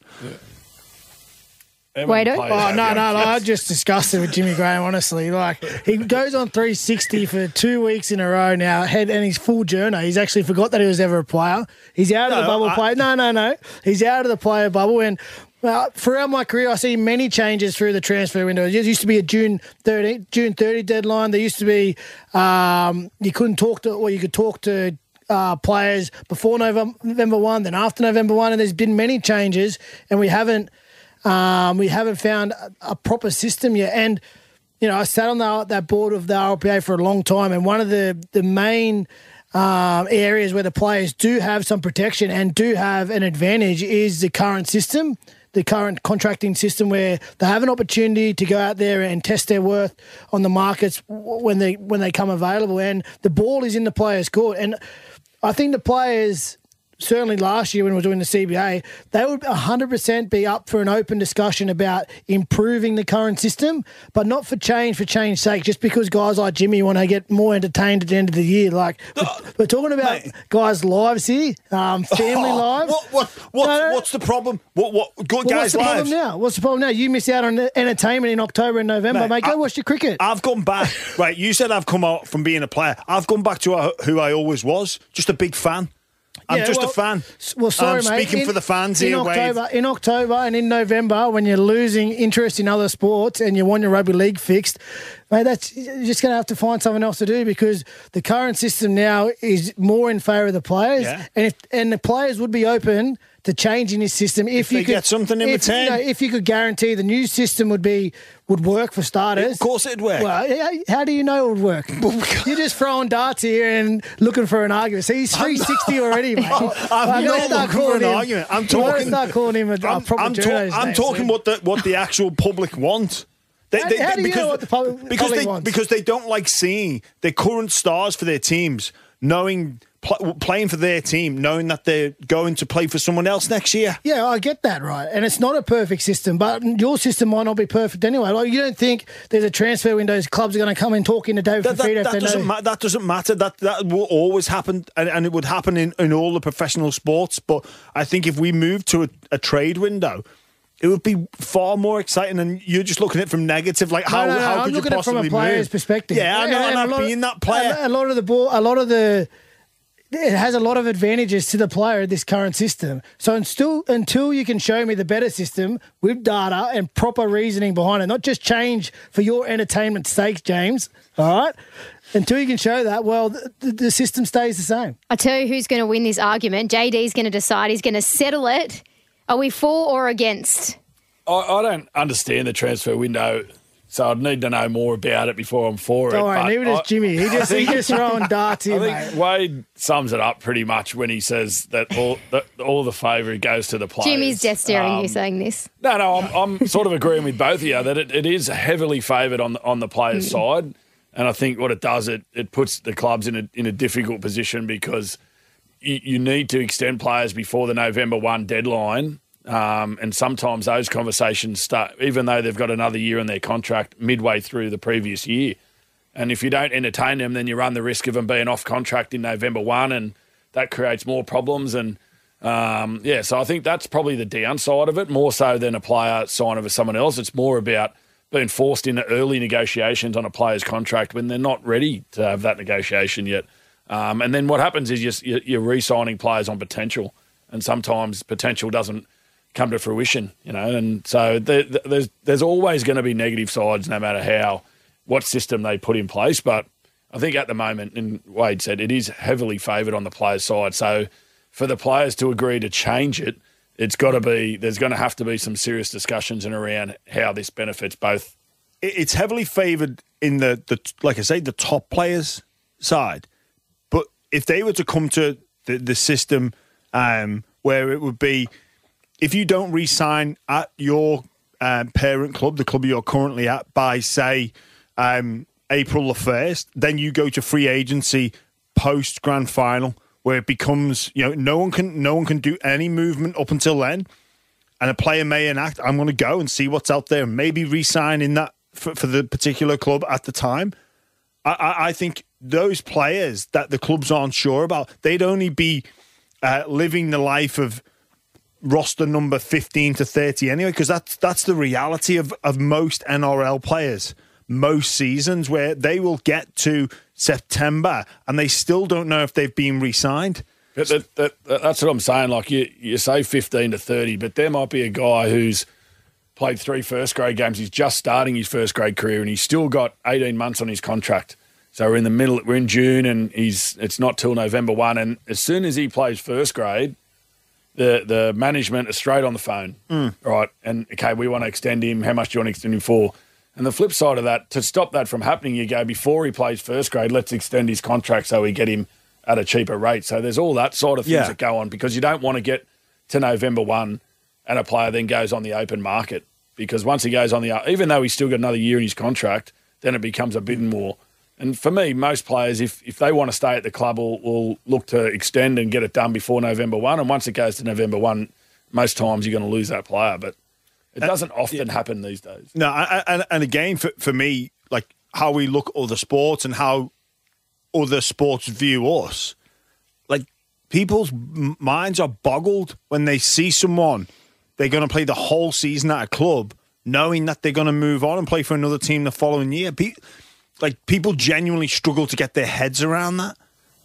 Yeah. Wait, oh, no, no, no. I'm just disgusted with Jimmy Graham, honestly. Like, he goes on three sixty for two weeks in a row now, head, and he's full journo. He's actually forgot that he was ever a player. He's out of no, the bubble I, player. No, no, no. He's out of the player bubble, and well, throughout my career, I see many changes through the transfer window. There used to be a June thirtieth, June thirtieth deadline. There used to be um, you couldn't talk to, or you could talk to uh, players before November, November first, then after November first, and there's been many changes, and we haven't um, we haven't found a, a proper system yet. And you know, I sat on the, that board of the R L P A for a long time, and one of the the main Um, areas where the players do have some protection and do have an advantage is the current system. the current contracting system where they have an opportunity to go out there and test their worth on the markets when they when they come available, and the ball is in the players' court. And I think the players, certainly last year when we were doing the C B A, they would one hundred percent be up for an open discussion about improving the current system, but not for change for change's sake, just because guys like Jimmy want to get more entertained at the end of the year. Like, we're, we're talking about Mate. guys' lives here, um, family oh, lives. What, what, what, no, no. What's the problem? What, what, go, well, guys' what's the lives? problem now? What's the problem now? You miss out on entertainment in October and November, mate. mate go I, watch your cricket. I've gone back. Right, you said I've come out from being a player. I've gone back to who I always was, just a big fan. I'm yeah, just well, a fan. Well, sorry, I'm mate. Speaking in, for the fans in here, October, Wade. in October and in November, when you're losing interest in other sports and you want your rugby league fixed, mate, that's you're just going to have to find something else to do, because the current system now is more in favour of the players, yeah. and if and the players would be open to changing this system if, if you they could get something in if, return. You know, if you could guarantee the new system would be would work for starters. Of course it'd work. Well, how do you know it would work? You're just throwing darts here and looking for an argument. See, he's three sixty already, mate. I'm I'm not looking for an him, argument. I'm I'm talking. start calling him a, a I'm, proper I'm, journo ta- I'm name, talking so. what the what the actual public want. They, How- they, how do you because, know what the public- because public they wants? because they don't like seeing their current stars for their teams knowing pl- playing for their team, knowing that they're going to play for someone else next year. Yeah, I get that, right. And it's not a perfect system, but your system might not be perfect anyway. Like, you don't think there's a transfer window, clubs are going to come and talk into David That, that, Fafita if that they doesn't know. ma- that doesn't matter. That that will always happen, and, and it would happen in, in all the professional sports. But I think if we move to a, a trade window, it would be far more exciting, and you're just looking at it from negative. Like, how, no, no, no, how I'm could you looking at it from possibly a player's move? perspective. Yeah, I know, And and a I've lot of- been that player. A, a lot of the ball, a lot of the. It has a lot of advantages to the player, this current system. So until, until you can show me the better system with data and proper reasoning behind it, not just change for your entertainment sake, James, all right? Until you can show that, well, the, the system stays the same. I tell you who's going to win this argument. J D's going to decide. He's going to settle it. Are we for or against? I, I don't understand the transfer window, so I'd need to know more about it before I'm for it. Don't worry, but neither does I- Jimmy. He just, he just throwing darts I here, think mate. Wade sums it up pretty much when he says that all that all the favour goes to the players. Jimmy's death staring Um, you saying this. No, no, I'm, I'm sort of agreeing with both of you that it, it is heavily favoured on the, on the players' side, and I think what it does, it it puts the clubs in a in a difficult position because you, you need to extend players before the November first deadline. Um, and sometimes those conversations start, even though they've got another year in their contract, midway through the previous year. And if you don't entertain them, then you run the risk of them being off contract in November first, and that creates more problems. And, um, yeah, so I think that's probably the downside of it, more so than a player signing with someone else. It's more about being forced into early negotiations on a player's contract when they're not ready to have that negotiation yet. Um, and then what happens is you're, you're re-signing players on potential, and sometimes potential doesn't come to fruition, you know, and so there, there's there's always going to be negative sides no matter how, what system they put in place. But I think at the moment, and Wade said, it is heavily favoured on the players' side. So for the players to agree to change it, it's got to be, there's going to have to be some serious discussions in around how this benefits both. It's heavily favoured in the, the, like I say, the top players' side. But if they were to come to the, the system um, where it would be, if you don't re-sign at your um, parent club, the club you're currently at, by, say, um, April the first, then you go to free agency post-grand final, where it becomes, you know, no one can no one can do any movement up until then, and a player may enact, I'm going to go and see what's out there, and maybe re-sign in that for, for the particular club at the time. I, I, I think those players that the clubs aren't sure about, they'd only be uh, living the life of roster number fifteen to thirty anyway, because that's that's the reality of, of most N R L players, most seasons, where they will get to September and they still don't know if they've been re-signed. That, that, that, that's what I'm saying. Like you, you say fifteen to thirty, but there might be a guy who's played three first grade games. He's just starting his first grade career and he's still got eighteen months on his contract. So we're in the middle, we're in June and he's it's not till November first. And as soon as he plays first grade, the the management are straight on the phone, mm. right? And, okay, we want to extend him. How much do you want to extend him for? And the flip side of that, to stop that from happening, you go, before he plays first grade, let's extend his contract so we get him at a cheaper rate. So there's all that sort of things yeah. that go on because you don't want to get to November first and a player then goes on the open market. Because once he goes on the, even though he's still got another year in his contract, then it becomes a bidding war. And for me, most players, if if they want to stay at the club, will, will look to extend and get it done before November first. And once it goes to November first, most times you're going to lose that player. But it doesn't often yeah. happen these days. No, and, and again, for, for me, like how we look at other sports and how other sports view us, like people's minds are boggled when they see someone, they're going to play the whole season at a club, knowing that they're going to move on and play for another team the following year. Pe- like people genuinely struggle to get their heads around that.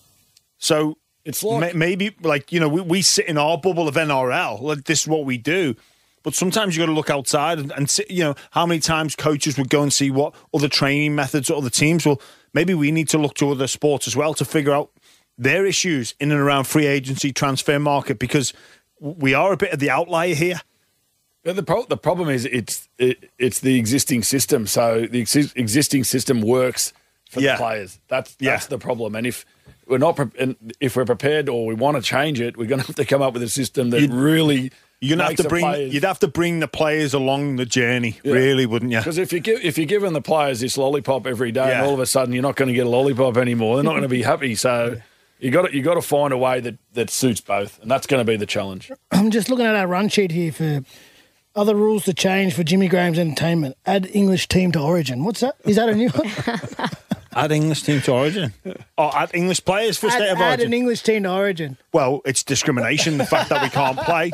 So it's like may- maybe like, you know, we, we sit in our bubble of N R L, like this is what we do. But sometimes you got to look outside and, and see, you know, how many times coaches would go and see what other training methods or other teams. Well, maybe we need to look to other sports as well to figure out their issues in and around free agency, transfer market, because we are a bit of the outlier here. But the pro- the problem is it's it, it's the existing system. So the ex- existing system works for yeah. the players. That's that's yeah. the problem. And if we're not pre- and if we're prepared or we want to change it, we're going to have to come up with a system that You'd, really you're gonna have to bring players, you'd have to bring the players along the journey, yeah. really, wouldn't you? Because if you give if you're giving the players this lollipop every day, yeah. and all of a sudden you're not going to get a lollipop anymore, they're not going to be happy. So. Yeah. You got to, you got to find a way that, that suits both, and that's going to be the challenge. I'm just looking at our run sheet here for other rules to change for Jimmy Graham's entertainment. Add English team to Origin. What's that? Is that a new one? Add English team to Origin? Or add English players for add, State of Origin? Origin? Add an English team to Origin. Well, it's discrimination, the fact that we can't play.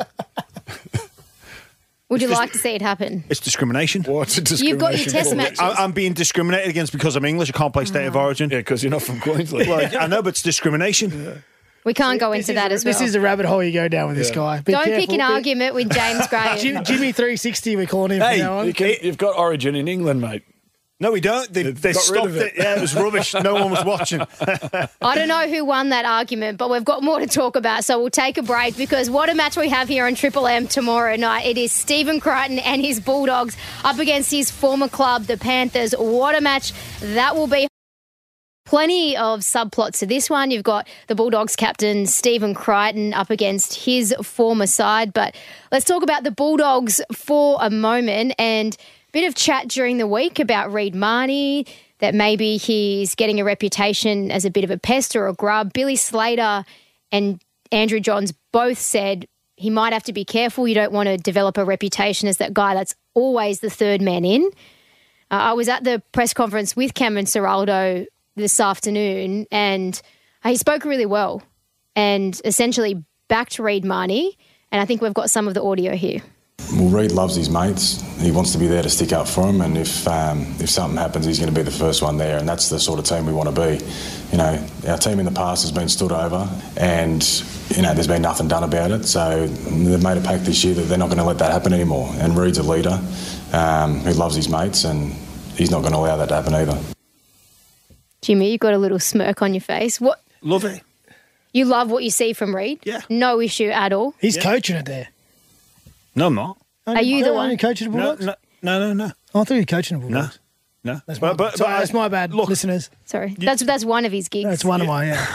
Would you It's like to see it happen? It's discrimination. What's a discrimination? You've got your test for? matches. I, I'm being discriminated against because I'm English. I can't play State of Origin. Yeah, because you're not from Queensland. Well, I know, but it's discrimination. Yeah. We can't go This into is that a- as well. This is a rabbit hole you go down with this Yeah. guy. Be Don't pick careful. an Be- argument with James Graham. Jim- Jimmy three sixty, we're calling him Hey, from now on. You can, you've got Origin in England, mate. No, we don't. They, They've they got rid stopped of it. it. Yeah, it was rubbish. No one was watching. I don't know who won that argument, but we've got more to talk about, so we'll take a break because what a match we have here on Triple M tomorrow night. It is Stephen Crichton and his Bulldogs up against his former club, the Panthers. What a match that will be. Plenty of subplots to this one. You've got the Bulldogs captain, Stephen Crichton, up against his former side. But let's talk about the Bulldogs for a moment, and bit of chat during the week about Reed Marnie, that maybe he's getting a reputation as a bit of a pest or a grub. Billy Slater and Andrew Johns both said he might have to be careful. You don't want to develop a reputation as that guy that's always the third man in. Uh, I was at the press conference with Cameron Ciraldo this afternoon, and he spoke really well and essentially backed Reed Marnie, and I think we've got some of the audio here. Well, Reed loves his mates. He wants to be there to stick up for them, and if um, if something happens, he's going to be the first one there, and that's the sort of team we want to be. You know, our team in the past has been stood over, and you know, there's been nothing done about it. So they've made a pact this year that they're not going to let that happen anymore. And Reed's a leader um, who loves his mates, and he's not going to allow that to happen either. Jimmy, you've got a little smirk on your face. What? Love it. You love what you see from Reed? Yeah. No issue at all? He's Yeah. coaching it there. No, I'm not. Are you the one? Are you coaching the No, Bulldogs? no, no, no, no. Oh, I thought you were coaching the No. Bulldogs. No. That's my, But- but- sorry, but I- that's my bad, look, listeners. Sorry. That's that's one of his gigs. That's one of my, yeah.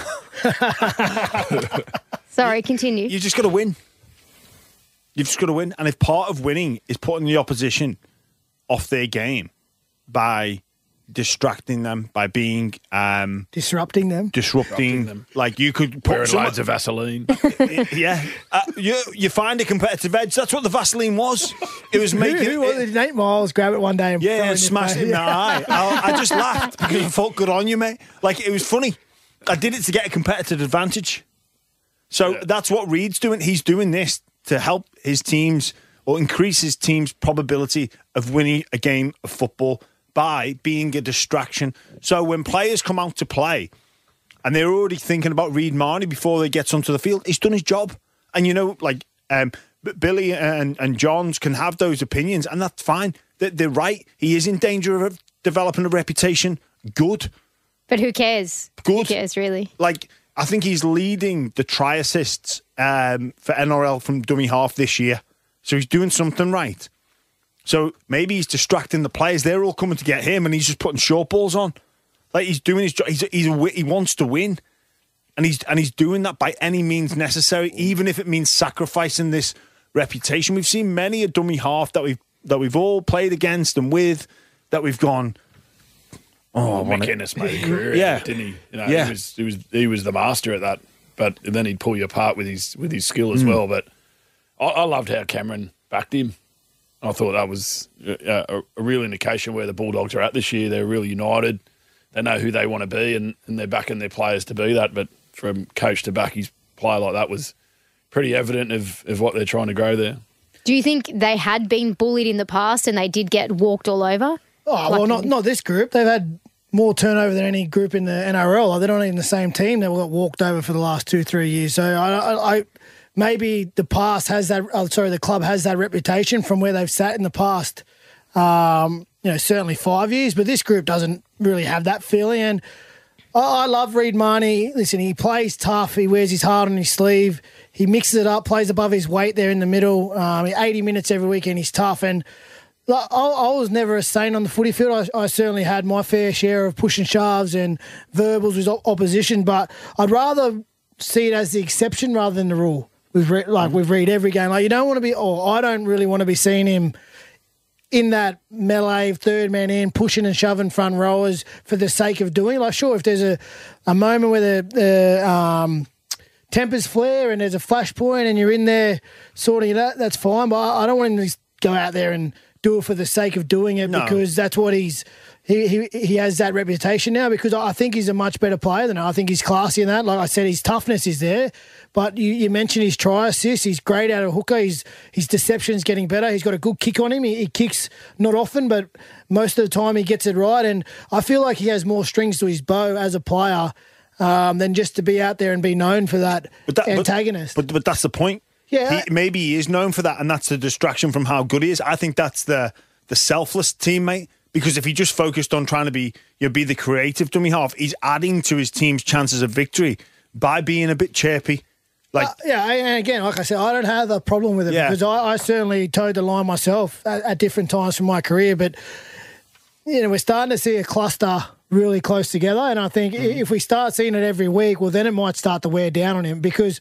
Sorry, continue. You just got to win. You've just got to win. And if part of winning is putting the opposition off their game by distracting them, by being um, Disrupting them. disrupting, them. like you could put Wearing some, loads of Vaseline. yeah, uh, you you find a competitive edge. That's what the Vaseline was. It was Who, making who was it? Nate Miles grab it one day and throw yeah, in and your smashed face. it in the eye. I, I just laughed because I felt good on you, mate. Like it was funny. I did it to get a competitive advantage. So Yeah. that's what Reed's doing. He's doing this to help his teams or increase his team's probability of winning a game of football by being a distraction. So when players come out to play and they're already thinking about Reed Marnie before they get onto the field, he's done his job. And you know, like um, B- Billy and, and Johns can have those opinions, and that's fine. They're, they're right. He is in danger of developing a reputation. Good. But who cares? Good. Who cares, really? Like, I think he's leading the try assists um, for N R L from dummy half this year. So he's doing something right. So maybe he's distracting the players. They're all coming to get him, and he's just putting short balls on. Like he's doing his job. He's, he's a, he wants to win, and he's and he's doing that by any means necessary, even if it means sacrificing this reputation. We've seen many a dummy half that we've that we've all played against and with that we've gone. Oh, McInnes made a career, yeah, out of it, didn't he? You know, yeah. he was he was he was the master at that. But then he'd pull you apart with his with his skill as Mm. well. But I, I loved how Cameron backed him. I thought that was a, a, a real indication where the Bulldogs are at this year. They're really united. They know who they want to be, and, and they're backing their players to be that. But from coach to back his player like that was pretty evident of, of what they're trying to grow there. Do you think they had been bullied in the past and they did get walked all over? Oh, Like well, not in- not this group. They've had more turnover than any group in the N R L. They're not even the same team. They all got walked over for the last two, three years. So I, I, I maybe the past has that. Oh, sorry, the club has that reputation from where they've sat in the past. Um, you know, certainly five years, but this group doesn't really have that feeling. And I, I love Reid Marnie. Listen, he plays tough. He wears his heart on his sleeve. He mixes it up, plays above his weight there in the middle. Um, eighty minutes every weekend. He's tough and. I, I was never a saint on the footy field. I, I certainly had my fair share of push and shoves and verbals with op- opposition, but I'd rather see it as the exception rather than the rule. We've re- like we've read every game. Like you don't want to be, or I don't really want to be seeing him in that melee, third man in, pushing and shoving front rowers for the sake of doing. Like sure, if there's a, a moment where the, the um, tempers flare and there's a flashpoint and you're in there sorting it out, that's fine. But I, I don't want him to go out there and do it for the sake of doing it No. because that's what he's he, he he has that reputation now because I think he's a much better player than I. I think he's classy in that. Like I said, his toughness is there. But you, you mentioned his try assist. He's great out of hooker. He's, his deception's getting better. He's got a good kick on him. He, he kicks not often, but most of the time he gets it right. And I feel like he has more strings to his bow as a player um, than just to be out there and be known for that, But that- but- antagonist. But, but that's the point. Yeah. He, maybe he is known for that, and that's the distraction from how good he is. I think that's the the selfless teammate. Because if he just focused on trying to be, you know, be the creative dummy half, he's adding to his team's chances of victory by being a bit chirpy. Like, Uh, yeah, and again, like I said, I don't have a problem with it Yeah. because I, I certainly towed the line myself at, at different times from my career. But you know, we're starting to see a cluster really close together, and I think Mm-hmm. if we start seeing it every week, well, then it might start to wear down on him because.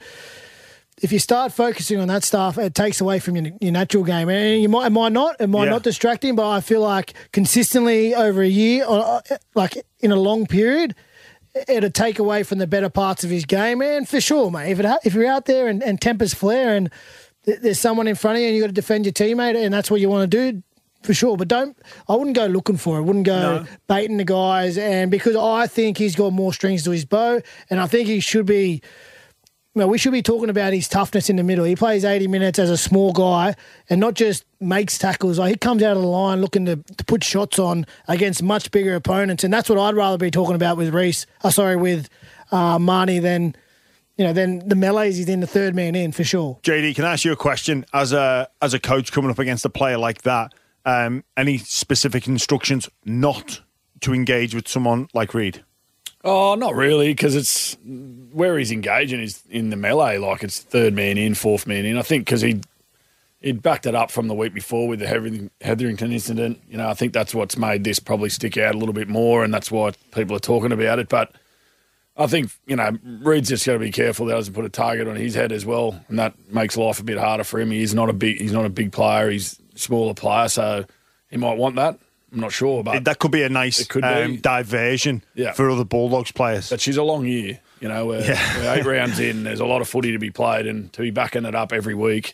If you start focusing on that stuff, it takes away from your, your natural game. And you might, it might not, it might Yeah. not distract him, but I feel like consistently over a year, or like in a long period, it'll take away from the better parts of his game. And for sure, mate, if it ha- if you're out there and, and tempers flare and th- there's someone in front of you and you've got to defend your teammate and that's what you want to do, for sure. But don't, I wouldn't go looking for it. I wouldn't go No. baiting the guys. And because I think he's got more strings to his bow and I think he should be. Well, we should be talking about his toughness in the middle. He plays eighty minutes as a small guy and not just makes tackles. Like he comes out of the line looking to, to put shots on against much bigger opponents, and that's what I'd rather be talking about with Reese. Uh, sorry, with uh, Marnie than you know than the melees he's in the third man in for sure. J D, can I ask you a question? As a as a coach coming up against a player like that, um, any specific instructions not to engage with someone like Reid? Oh, not really, because it's where he's engaging is in the melee, like it's third man in, fourth man in. I think because he he'd backed it up from the week before with the Heatherington, Heatherington incident. You know, I think that's what's made this probably stick out a little bit more, and that's why people are talking about it. But I think, you know, Reid's just got to be careful that he doesn't put a target on his head as well, and that makes life a bit harder for him. He's not a big, he's not a big player. He's a smaller player, so he might want that. I'm not sure, but That could be a nice It could um, be. diversion Yeah. for other Bulldogs players. But she's a long year, you know. We're, Yeah. we're eight rounds in. There's a lot of footy to be played, and to be backing it up every week,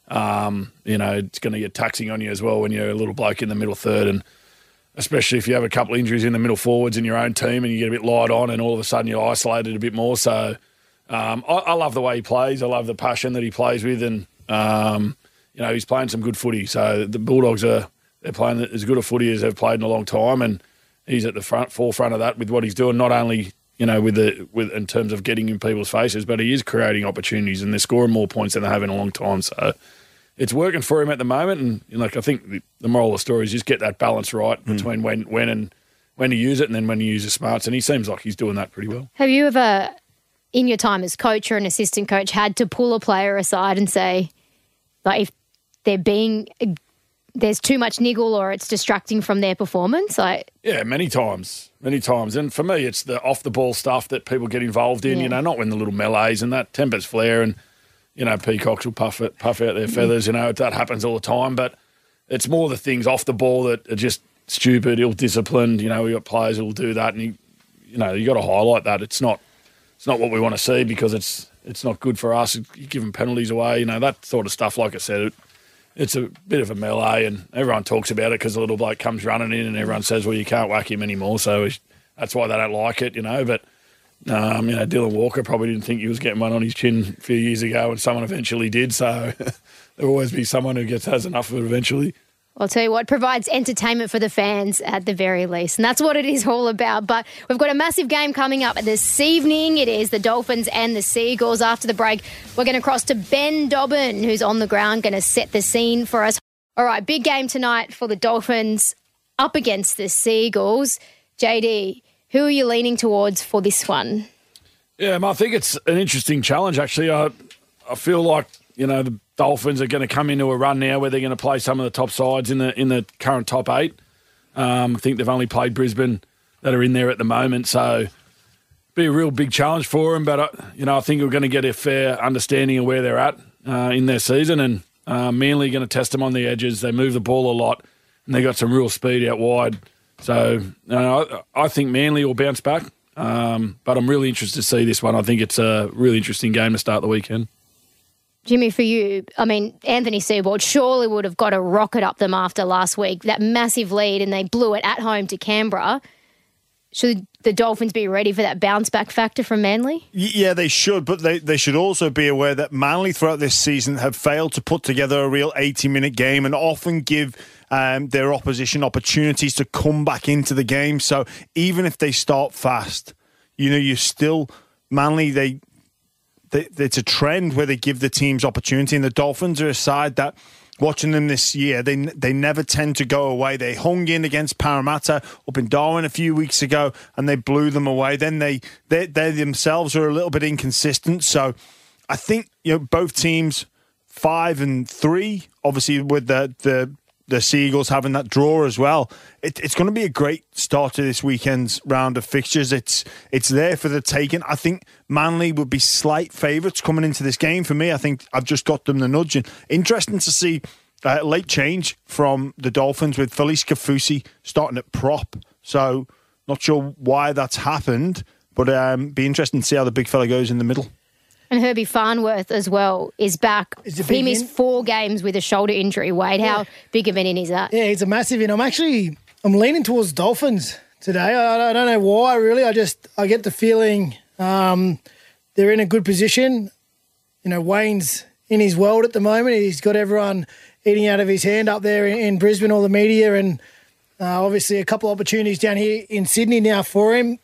um, you know, it's going to get taxing on you as well when you're a little bloke in the middle third, and especially if you have a couple of injuries in the middle forwards in your own team and you get a bit light on, and all of a sudden you're isolated a bit more. So um, I, I love the way he plays. I love the passion that he plays with, and um, you know, he's playing some good footy. So the Bulldogs are. They're playing as good a footy as they've played in a long time, and he's at the front forefront of that with what he's doing. Not only you know with the with in terms of getting in people's faces, but he is creating opportunities, and they're scoring more points than they have in a long time. So it's working for him at the moment. And you know, like I think the, the moral of the story is just get that balance right Mm. between when when and when to use it, and then when to use the smarts. And he seems like he's doing that pretty well. Have you ever, in your time as coach or an assistant coach, had to pull a player aside and say, like, if they're being, there's too much niggle or it's distracting from their performance? Like, Yeah, many times, many times. And for me, it's the off the ball stuff that people get involved in. Yeah. You know, not when the little melees and that tempers flare and. you know, peacocks will puff it, puff out their feathers. You know, that happens all the time. But it's more the things off the ball that are just stupid, ill-disciplined. You know, we got players who will do that, and you, you know, you got to highlight that. It's not, it's not what we want to see because it's, it's not good for us. You're giving penalties away. You know, that sort of stuff. Like I said, it, it's a bit of a melee, and everyone talks about it because the little bloke comes running in, and everyone says, "Well, you can't whack him anymore." So that's why they don't like it. You know, but. Um, you know, Dylan Walker probably didn't think he was getting one on his chin a few years ago, and someone eventually did. So there'll always be someone who gets has enough of it eventually. I'll tell you what, provides entertainment for the fans at the very least. And that's what it is all about. But we've got a massive game coming up this evening. It is the Dolphins and the Seagulls. After the break, we're going to cross to Ben Dobbin, who's on the ground, going to set the scene for us. All right, big game tonight for the Dolphins up against the Seagulls. J D, who are you leaning towards for this one? Yeah, I think it's an interesting challenge, actually. I, I feel like, you know, the Dolphins are going to come into a run now where they're going to play some of the top sides in the in the current top eight. Um, I think they've only played Brisbane that are in there at the moment, so be a real big challenge for them. But, uh, you know, I think we're going to get a fair understanding of where they're at uh, in their season, and uh, Manly are going to test them on the edges. They move the ball a lot, and they got some real speed out wide. So uh, I think Manly will bounce back, um, but I'm really interested to see this one. I think it's a really interesting game to start the weekend. Jimmy, for you, I mean, Anthony Seibold surely would have got a rocket up them after last week, that massive lead, and they blew it at home to Canberra. Should the Dolphins be ready for that bounce-back factor from Manly? Yeah, they should, but they, they should also be aware that Manly throughout this season have failed to put together a real eighty-minute game and often give um, their opposition opportunities to come back into the game. So even if they start fast, you know, you still... Manly, they... they it's a trend where they give the teams opportunity, and the Dolphins are a side that... Watching them this year, they they never tend to go away. They hung in against Parramatta up in Darwin a few weeks ago, and they blew them away. Then they they, they themselves are a little bit inconsistent. So I think, you know, both teams five and three, obviously with the the, the Seagulls having that draw as well. It, it's going to be a great start to this weekend's round of fixtures. It's it's there for the taking. I think Manly would be slight favourites coming into this game. For me, I think I've just got them the nudge. And interesting to see uh, late change from the Dolphins with Felice Kafusi starting at prop. So not sure why that's happened, but um, be interesting to see how the big fella goes in the middle. And Herbie Farnworth as well is back. He missed in? four games with a shoulder injury. Wade, how yeah. big of an in is that? Yeah, it's a massive in. I'm actually I'm leaning towards Dolphins today. I, I don't know why, really. I just I get the feeling um, they're in a good position. You know, Wayne's in his world at the moment. He's got everyone eating out of his hand up there in, in Brisbane, all the media, and uh, obviously a couple of opportunities down here in Sydney now for him.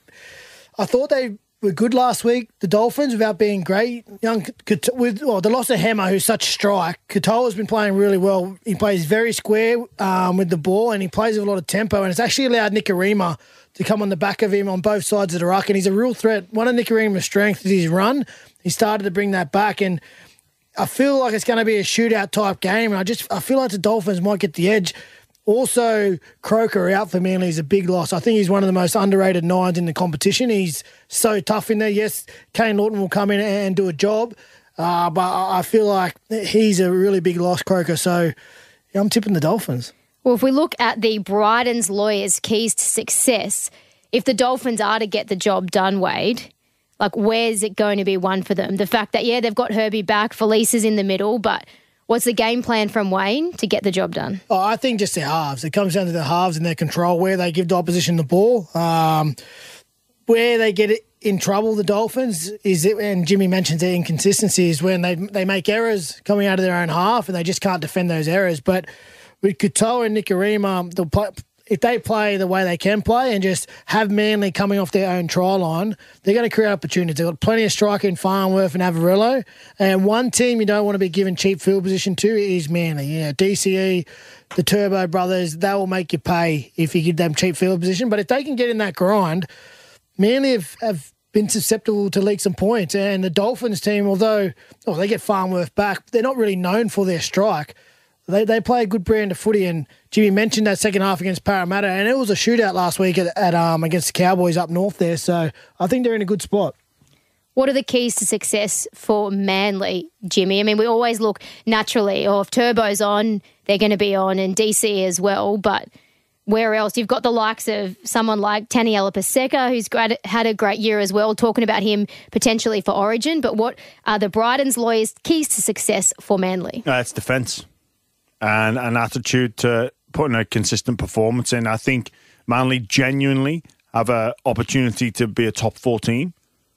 I thought they were good last week, the Dolphins, without being great. Young with well, the loss of Hammer, who's such strike. Katoa's been playing really well. He plays very square um, with the ball, and he plays with a lot of tempo, and it's actually allowed Nikorima to come on the back of him on both sides of the ruck, and he's a real threat. One of Nikorima's strengths is his run. He started to bring that back, and I feel like it's going to be a shootout type game, and I just I feel like the Dolphins might get the edge. Also, Croker out for Manly is a big loss. I think he's one of the most underrated nines in the competition. He's so tough in there. Yes, Kane Lawton will come in and do a job, uh, but I feel like he's a really big loss, Croker. So yeah, I'm tipping the Dolphins. Well, if we look at the Bryden's lawyers' keys to success, if the Dolphins are to get the job done, Wade, like where's it going to be one for them? The fact that, yeah, they've got Herbie back, Felice is in the middle, but what's the game plan from Wayne to get the job done? Oh, I think just their halves. It comes down to the halves and their control, where they give the opposition the ball. Um, where they get it in trouble, the Dolphins, is it, and Jimmy mentions their inconsistency, is when they they make errors coming out of their own half and they just can't defend those errors. But with Katoa and Nikorima, they'll play, if they play the way they can play and just have Manly coming off their own try line, they're going to create opportunities. They've got plenty of striker in Farnworth and Averillo. And one team you don't want to be given cheap field position to is Manly. Yeah, D C E, the Turbo brothers, they will make you pay if you give them cheap field position. But if they can get in that grind, Manly have, have been susceptible to leak some points. And the Dolphins team, although oh, they get Farnworth back, they're not really known for their strike. They they play a good brand of footy, and Jimmy mentioned that second half against Parramatta, and it was a shootout last week at, at um against the Cowboys up north there. So I think they're in a good spot. What are the keys to success for Manly, Jimmy? I mean, we always look naturally, or if Turbo's on, they're going to be on, and D C as well, but where else? You've got the likes of someone like Taniela Paseka, who's great, had a great year as well, talking about him potentially for Origin. But what are the Brydens lawyers' keys to success for Manly? Uh, it's defence and an attitude to putting a consistent performance in. I think Manly genuinely have an opportunity to be a top four team.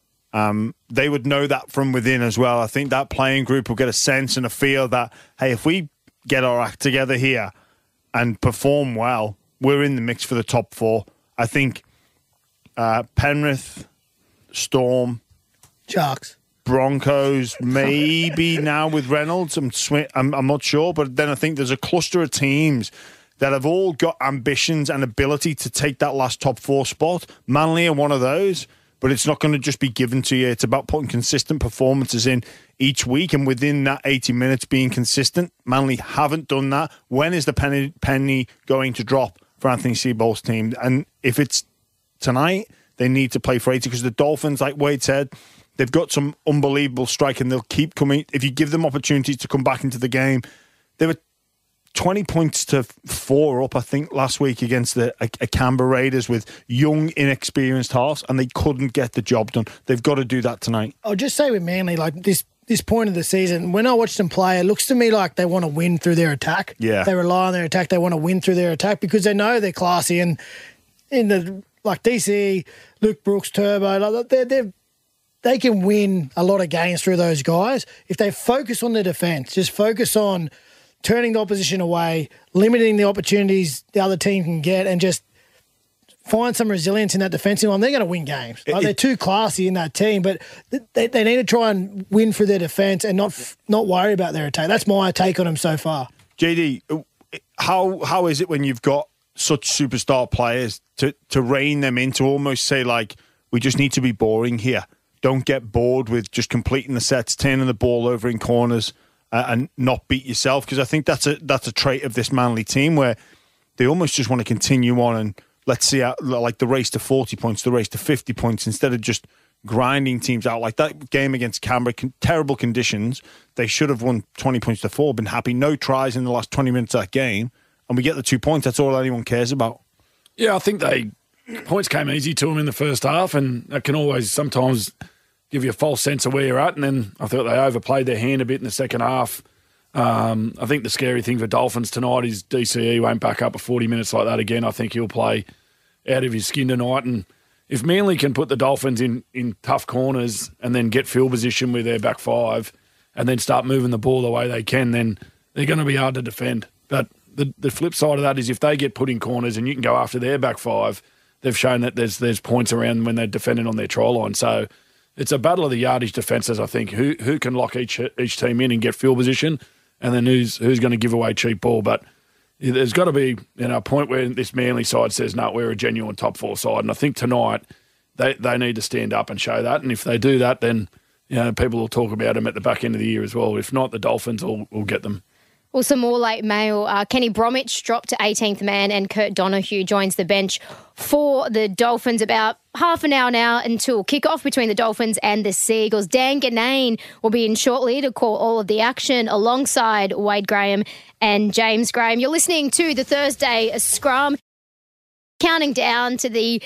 Um, they would know that from within as well. I think that playing group will get a sense and a feel that, hey, if we get our act together here and perform well, we're in the mix for the top four. I think uh, Penrith, Storm, Sharks, Broncos, maybe now with Reynolds. I'm, sw- I'm I'm not sure, but then I think there's a cluster of teams that have all got ambitions and ability to take that last top four spot. Manly are one of those, but it's not going to just be given to you. It's about putting consistent performances in each week, and within that eighty minutes being consistent. Manly haven't done that. When is the penny, penny going to drop for Anthony Seibold's team? And if it's tonight, they need to play for eighty, because the Dolphins, like Wade said, they've got some unbelievable strike and they'll keep coming. If you give them opportunities to come back into the game, they were twenty points to four up, I think, last week against the a, a Canberra Raiders with young, inexperienced halves, and they couldn't get the job done. They've got to do that tonight. I'll just say with Manly, like this this point of the season, when I watch them play, it looks to me like they want to win through their attack. Yeah. They rely on their attack. They want to win through their attack because they know they're classy. And in the like D C, Luke Brooks, Turbo, like they're, they're they can win a lot of games through those guys if they focus on the defence. Just focus on turning the opposition away, limiting the opportunities the other team can get, and just find some resilience in that defensive line. They're going to win games. Like, they're too classy in that team, but they, they need to try and win for their defence and not not worry about their attack. That's my take on them so far. J D, how how is it when you've got such superstar players to, to rein them in, to almost say, like, we just need to be boring here. Don't get bored with just completing the sets, turning the ball over in corners, uh, and not beat yourself. Because I think that's a that's a trait of this Manly team where they almost just want to continue on and let's see, how, like the race to forty points, the race to fifty points, instead of just grinding teams out. Like that game against Canberra, con- terrible conditions. They should have won twenty points to four, been happy. No tries in the last twenty minutes of that game. And we get the two points. That's all anyone cares about. Yeah, I think they points came easy to them in the first half, and that can always sometimes give you a false sense of where you're at. And then I thought they overplayed their hand a bit in the second half. Um, I think the scary thing for Dolphins tonight is D C E won't back up for forty minutes like that again. I think he'll play out of his skin tonight. And if Manly can put the Dolphins in, in tough corners and then get field position with their back five and then start moving the ball the way they can, then they're going to be hard to defend. But the, the flip side of that is if they get put in corners and you can go after their back five, they've shown that there's there's points around when they're defending on their try line. So it's a battle of the yardage defences, I think. Who who can lock each each team in and get field position, and then who's who's going to give away cheap ball. But there's got to be, you know, a point where this Manly side says, no, we're a genuine top four side. And I think tonight they, they need to stand up and show that. And if they do that, then, you know, people will talk about them at the back end of the year as well. If not, the Dolphins will, will get them. Well, some more late mail. Uh, Kenny Bromwich dropped to eighteenth man, and Kurt Donahue joins the bench for the Dolphins. About half an hour now until kickoff between the Dolphins and the Seagulls. Dan Ganane will be in shortly to call all of the action alongside Wade Graham and James Graham. You're listening to the Thursday Scrum, counting down to the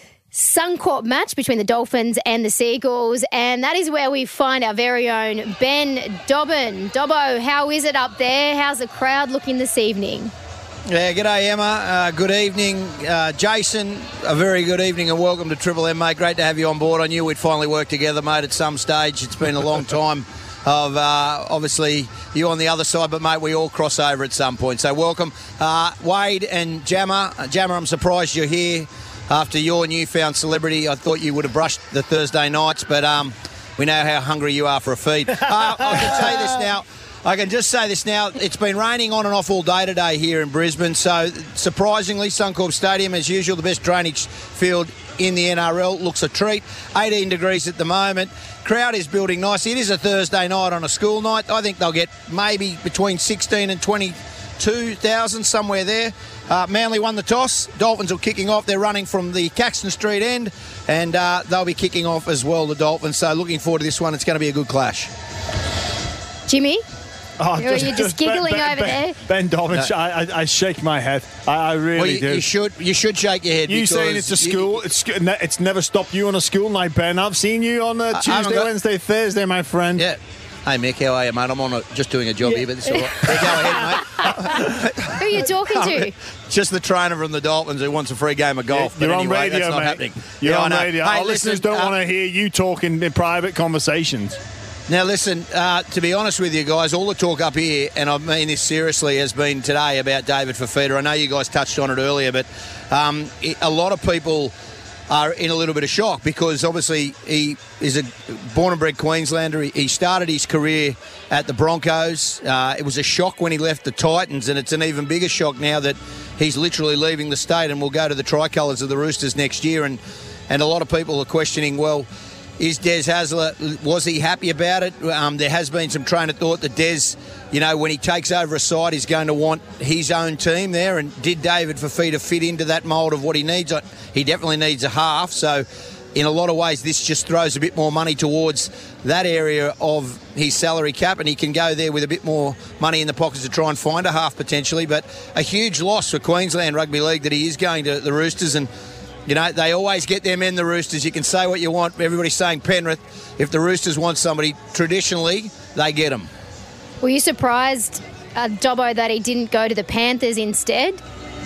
Suncorp match between the Dolphins and the Seagulls, and that is where we find our very own Ben Dobbin. Dobbo, how is it up there? How's the crowd looking this evening? Yeah, g'day Emma. Uh, good evening, uh, Jason. A very good evening and welcome to Triple M, mate. Great to have you on board. I knew we'd finally work together, mate, at some stage. It's been a long time of uh, obviously you on the other side, but mate, we all cross over at some point. So welcome, uh, Wade and Jammer. Uh, Jammer, I'm surprised you're here. After your newfound celebrity, I thought you would have brushed the Thursday nights, but um, we know how hungry you are for a feed. Uh, I can say this now. I can just say this now. It's been raining on and off all day today here in Brisbane. So, surprisingly, Suncorp Stadium, as usual, the best drainage field in the N R L. Looks a treat. eighteen degrees at the moment. Crowd is building nicely. It is a Thursday night on a school night. I think they'll get maybe between sixteen and twenty two thousand, somewhere there. Uh, Manly won the toss. Dolphins are kicking off. They're running from the Caxton Street end, and uh, they'll be kicking off as well, the Dolphins. So looking forward to this one. It's going to be a good clash. Jimmy? Oh, You're just, just giggling ben, over ben, there. Ben Dobbins, No. I, I, I shake my head. I, I really Well, you, do. you should you should shake your head. You because saying it's a school? You, It's it's never stopped you on a school night, Ben. I've seen you on uh, Tuesday, got- Wednesday, Thursday, my friend. yeah. Hey, Mick, how are you, mate? I'm on a, just doing a job here, but it's all right. Yeah, go ahead, mate. Who are you talking to? Just the trainer from the Dolphins who wants a free game of golf. You're but on anyway, radio, that's not mate. happening. You're Yeah, I on know. radio. Hey, Our listeners listen, don't uh, want to hear you talking in private conversations. Now, listen, uh, to be honest with you guys, all the talk up here, and I mean this seriously, has been today about David Fifita. I know you guys touched on it earlier, but um, it, a lot of people are in a little bit of shock because obviously he is a born and bred Queenslander. He, he started his career at the Broncos. Uh, it was a shock when he left the Titans, and it's an even bigger shock now that he's literally leaving the state and will go to the tricolours of the Roosters next year. And, and a lot of people are questioning, well, is Des Hasler, was he happy about it? Um, there has been some train of thought that Des, you know, when he takes over a side, he's going to want his own team there. And did David Fifita fit into that mould of what he needs? He definitely needs a half. So in a lot of ways, this just throws a bit more money towards that area of his salary cap, and he can go there with a bit more money in the pockets to try and find a half potentially. But a huge loss for Queensland Rugby League that he is going to the Roosters. And you know, they always get their men, the Roosters. You can say what you want. Everybody's saying Penrith. If the Roosters want somebody, traditionally, they get them. Were you surprised, uh, Dobbo, that he didn't go to the Panthers instead?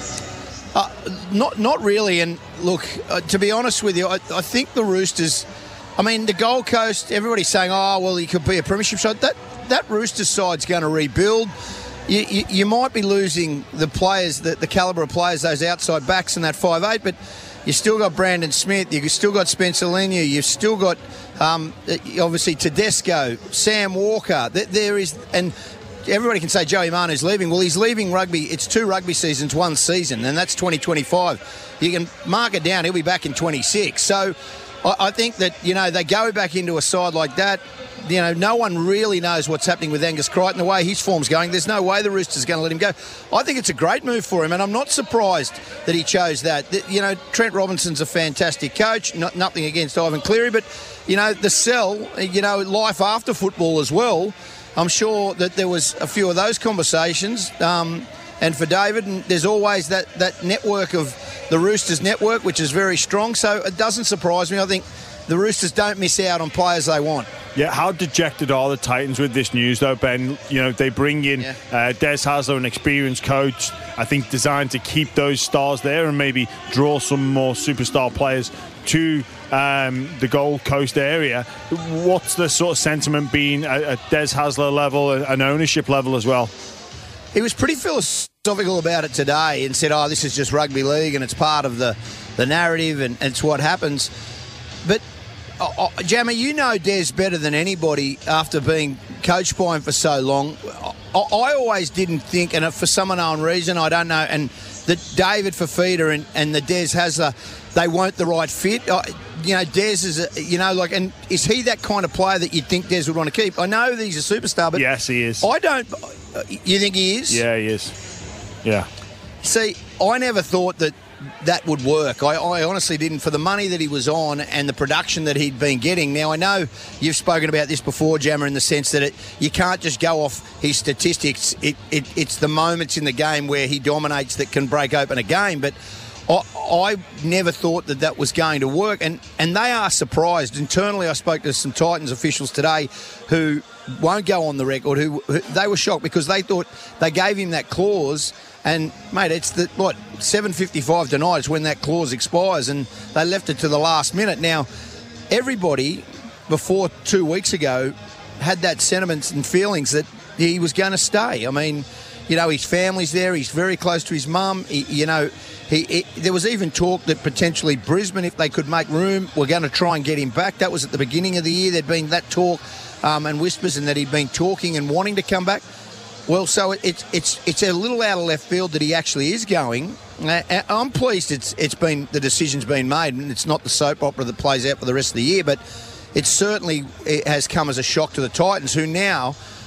Uh, not not really. And look, uh, to be honest with you, I, I think the Roosters, I mean, the Gold Coast, everybody's saying, oh, well, he could be a premiership side. That, that Roosters side's going to rebuild. You, you, you might be losing the players, the, the calibre of players, those outside backs and that five eight, but you've still got Brandon Smith, you've still got Spencer Leniu, you've still got, um, obviously, Tedesco, Sam Walker. There is, and everybody can say Joey Manu's leaving. Well, he's leaving rugby. It's two rugby seasons, one season, and that's twenty twenty-five. You can mark it down. He'll be back in twenty-six. So I, I think that, you know, they go back into a side like that. You know, no one really knows what's happening with Angus Crichton, the way his form's going. There's no way the Roosters are going to let him go. I think it's a great move for him, and I'm not surprised that he chose that. You know, Trent Robinson's a fantastic coach. Not, nothing against Ivan Cleary, but, you know, the sell, you know, life after football as well. I'm sure that there was a few of those conversations. Um, and for David, and there's always that, that network of the Roosters network, which is very strong. So it doesn't surprise me. I think the Roosters don't miss out on players they want. Yeah, how dejected are the Titans with this news, though, Ben? You know, they bring in Yeah. uh, Des Hasler, an experienced coach, I think designed to keep those stars there and maybe draw some more superstar players to um, the Gold Coast area. What's the sort of sentiment been at, at Des Hasler level and ownership level as well? He was pretty philosophical about it today and said, oh, this is just rugby league and it's part of the, the narrative and, and it's what happens. But, oh, oh, Jammer, you know Des better than anybody after being coached by him for so long. I, I always didn't think, and for some unknown reason, I don't know, and that David Fifita and, and the Des Hasler, they weren't the right fit. I, you know, Des is, a, you know, like, and is he that kind of player that you'd think Des would want to keep? I know that he's a superstar, but Yes, he is. I don't. You think he is? Yeah, he is. Yeah. See, I never thought that that would work. I, I honestly didn't, for the money that he was on and the production that he'd been getting. Now, I know you've spoken about this before, Jammer, in the sense that it, you can't just go off his statistics. It, it, it's the moments in the game where he dominates that can break open a game. But I, I never thought that that was going to work. And, and they are surprised. Internally, I spoke to some Titans officials today who won't go on the record, who, who they were shocked because they thought they gave him that clause. And, mate, it's the, what, seven fifty-five tonight is when that clause expires, and they left it to the last minute. Now, everybody before two weeks ago had that sentiments and feelings that he was going to stay. I mean, you know, his family's there. He's very close to his mum. He, you know, he, he there was even talk that potentially Brisbane, if they could make room, were going to try and get him back. That was at the beginning of the year. There'd been that talk um, and whispers and that he'd been talking and wanting to come back. Well, so it's it's it's a little out of left field that he actually is going. Uh, I'm pleased it's it's been the decision's been made, and it's not the soap opera that plays out for the rest of the year. But it certainly it has come as a shock to the Titans, who now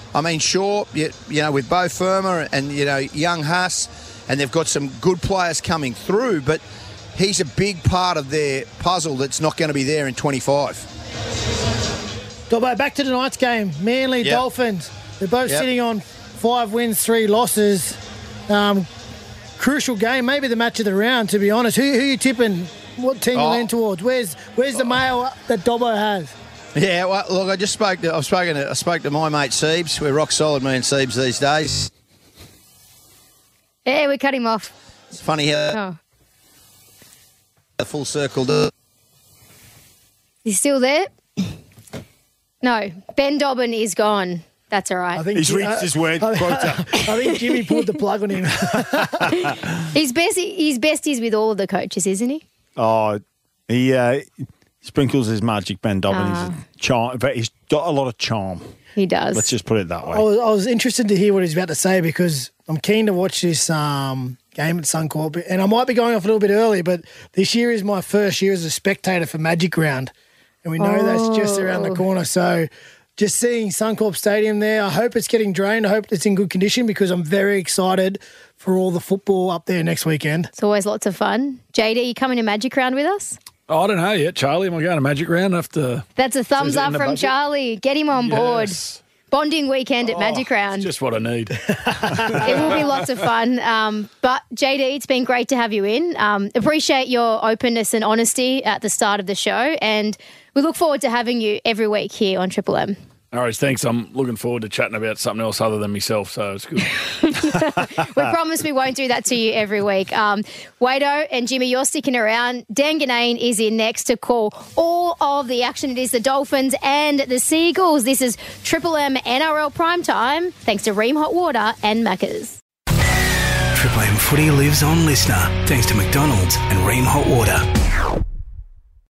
I mean, sure, you, you know, with Bo Firma and, you know, young Huss, and they've got some good players coming through, but he's a big part of their puzzle that's not going to be there in twenty-five. Dobbo, back to tonight's game. Manly, Yep. Dolphins. They're both Yep. sitting on five wins, three losses. Um, crucial game, maybe the match of the round, to be honest. Who, who are you tipping? What team you Oh. lean towards? Where's where's the mail that Dobbo has? Yeah, well, look, I just spoke to I've spoken to I spoke to my mate Siebes. We're rock solid, me and Siebes these days. Yeah, we cut him off. It's funny how Oh. the full circle does. He's still there? No, Ben Dobbin is gone. That's all right. I think He's Ji- reached his word quota. I think Jimmy pulled the plug on him. He's best. He's besties with all of the coaches, isn't he? Oh, he uh, sprinkles his magic, Ben Dobbin. Ah. He's, a charm, but he's got a lot of charm. He does. Let's just put it that way. I was, I was interested to hear what he's about to say because I'm keen to watch this um, game at Suncorp. And I might be going off a little bit early, but this year is my first year as a spectator for Magic Round. And we know that's just around the corner. So just seeing Suncorp Stadium there, I hope it's getting drained. I hope it's in good condition because I'm very excited for all the football up there next weekend. It's always lots of fun. J D, you coming to Magic Round with us? Oh, I don't know yet, Charlie. Am I going to Magic Round after? That's a thumbs Is it in up the from budget? Charlie. Get him on board. Yes. Bonding weekend at Oh, Magic Round. it's just what I need. It will be lots of fun. Um, but J D, it's been great to have you in. Um, appreciate your openness and honesty at the start of the show, and we look forward to having you every week here on Triple M. All right, thanks. I'm looking forward to chatting about something else other than myself, so it's good. We promise we won't do that to you every week. Um, Wado and Jimmy, you're sticking around. Dan Ganane is in next to call all of the action. It is the Dolphins and the Seagulls. This is Triple M N R L Primetime, thanks to Ream Hot Water and Macca's. Triple M Footy lives on Listener, thanks to McDonald's and Ream Hot Water.